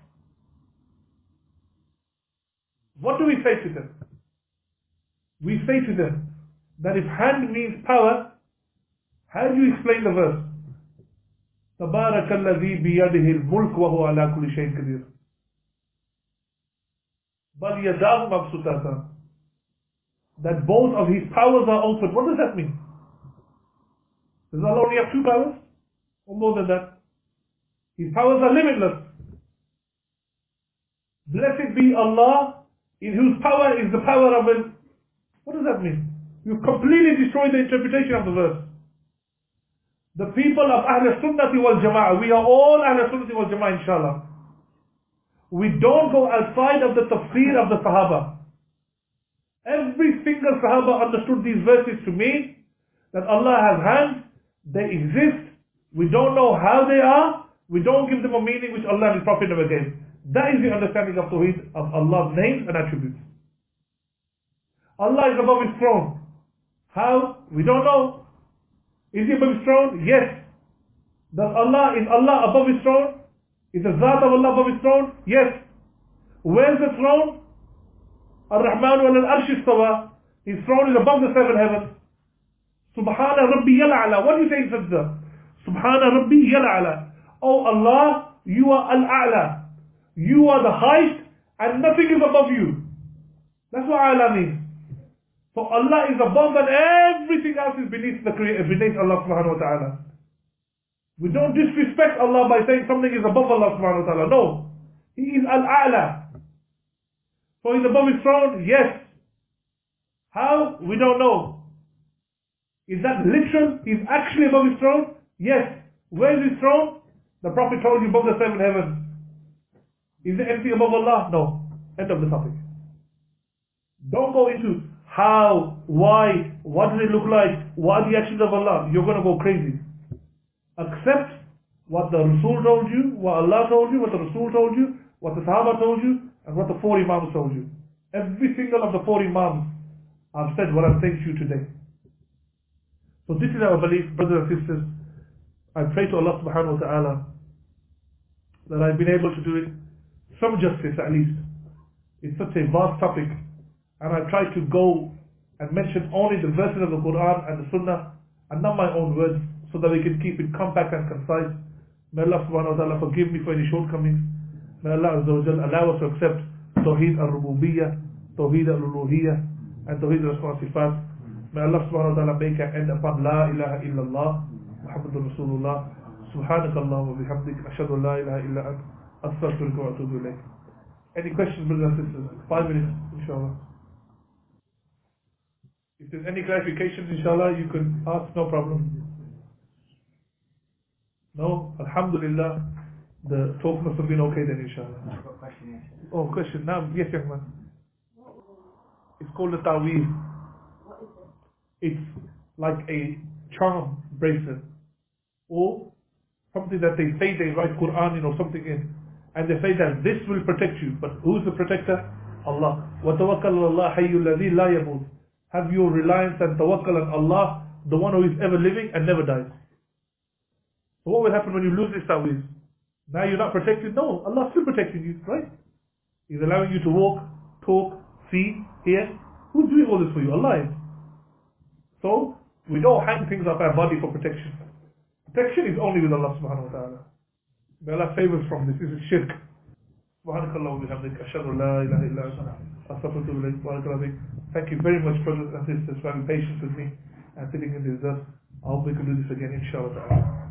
[SPEAKER 1] What do we say to them? We say to them that if hand means power, how do you explain the verse? تبارك الذي بيده الملك وهو على كل شيء قدير بل يداه مبسوطتان. That both of His powers are open. What does that mean? Does Allah only have two powers? Or more than that? His powers are limitless. Blessed be Allah in whose power is the power of His. What does that mean? You've completely destroyed the interpretation of the verse. The people of Ahl Sunnati wal Jama'ah, we are all Ahl Sunnati wal Jama'ah inshallah. We don't go outside of the tafsir of the Sahaba. Every single Sahaba understood these verses to mean that Allah has hands, they exist, we don't know how they are, we don't give them a meaning which Allah and His Prophet never gave. That is the understanding of Tawheed, of Allah's names and attributes. Allah is above His throne. How? We don't know. Is He above His throne? Yes. Is Allah above His throne? Is the Zat of Allah above His throne? Yes. Where's the throne? Ar-Rahman wa al-Arsh istawa. His throne is above the seven heavens. Subhana Rabbi yal-A'la. What do you say in Sajda? Subhana Rabbi yal-A'la. Oh Allah, you are Al-A'la. You are the highest and nothing is above you. That's what A'la means. So Allah is above and everything else is beneath Allah subhanahu wa ta'ala. We don't disrespect Allah by saying something is above Allah subhanahu wa ta'ala. No. He is Al-A'la. So He's above His throne? Yes. How? We don't know. Is that literal? He's actually above His throne? Yes. Where is His throne? The Prophet told you above the seven heavens. Is there anything above Allah? No. End of the topic. Don't go into how, why, what does it look like, what are the actions of Allah. You're going to go crazy. Accept what the Rasul told you, what Allah told you, what the Rasul told you, what the Sahaba told you, and what the four Imams told you. Every single of the four Imams have said what I'm saying to you today. So this is our belief, brothers and sisters. I pray to Allah subhanahu wa ta'ala that I've been able to do it some justice at least. It's such a vast topic, and I try to go and mention only the verses of the Quran and the Sunnah and not my own words, so that we can keep it compact and concise. May Allah subhanahu wa ta'ala forgive me for any shortcomings. May Allah azza wa jal allow us to accept Tawheed al-Rububiyyah, Tawheed al-Uluhiyyah, and Tawheed al-Sifat. May Allah subhanahu wa ta'ala make an end upon La ilaha illallah, Muhammadur Rasulullah. Subhanakallah wa bihamdik, ashhadu an la ilaha illa ant, astaghfiruka wa atubu ilayk. Any questions, brothers and sisters? 5 minutes, inshallah. If there's any clarifications, inshallah, you can ask, no problem. No? Alhamdulillah, the talk must have been okay then, inshallah.
[SPEAKER 2] I've got a question here.
[SPEAKER 1] Oh, question. Now, yes, young man. It's called a ta'weez.
[SPEAKER 3] What is it?
[SPEAKER 1] It's like a charm bracelet, or something that they say they write Quran in or something in, and they say that this will protect you. But who's the protector? Allah. وَتَوَكَّلَ اللَّهَ حَيُّ الَّذِي لَا يَمُوتُ. Have your reliance and tawakkul on Allah, the one who is ever living and never dies. So what will happen when you lose this ta'weez? Now you're not protected? No, Allah's still protecting you, right? He's allowing you to walk, talk, see, hear. Who's doing all this for you? Allah is. So, we don't hang things up our body for protection. Protection is only with Allah subhanahu wa ta'ala. May Allah save us from this. This is shirk. Subhanakallah wa bihamdik. Ashhadu an la ilaha illa anta. Astaghfiruka wa atubu ilayk. Thank you very much, brothers and sisters, for having patience with me and sitting in this verse. I hope we can do this again, inshallah ta'ala.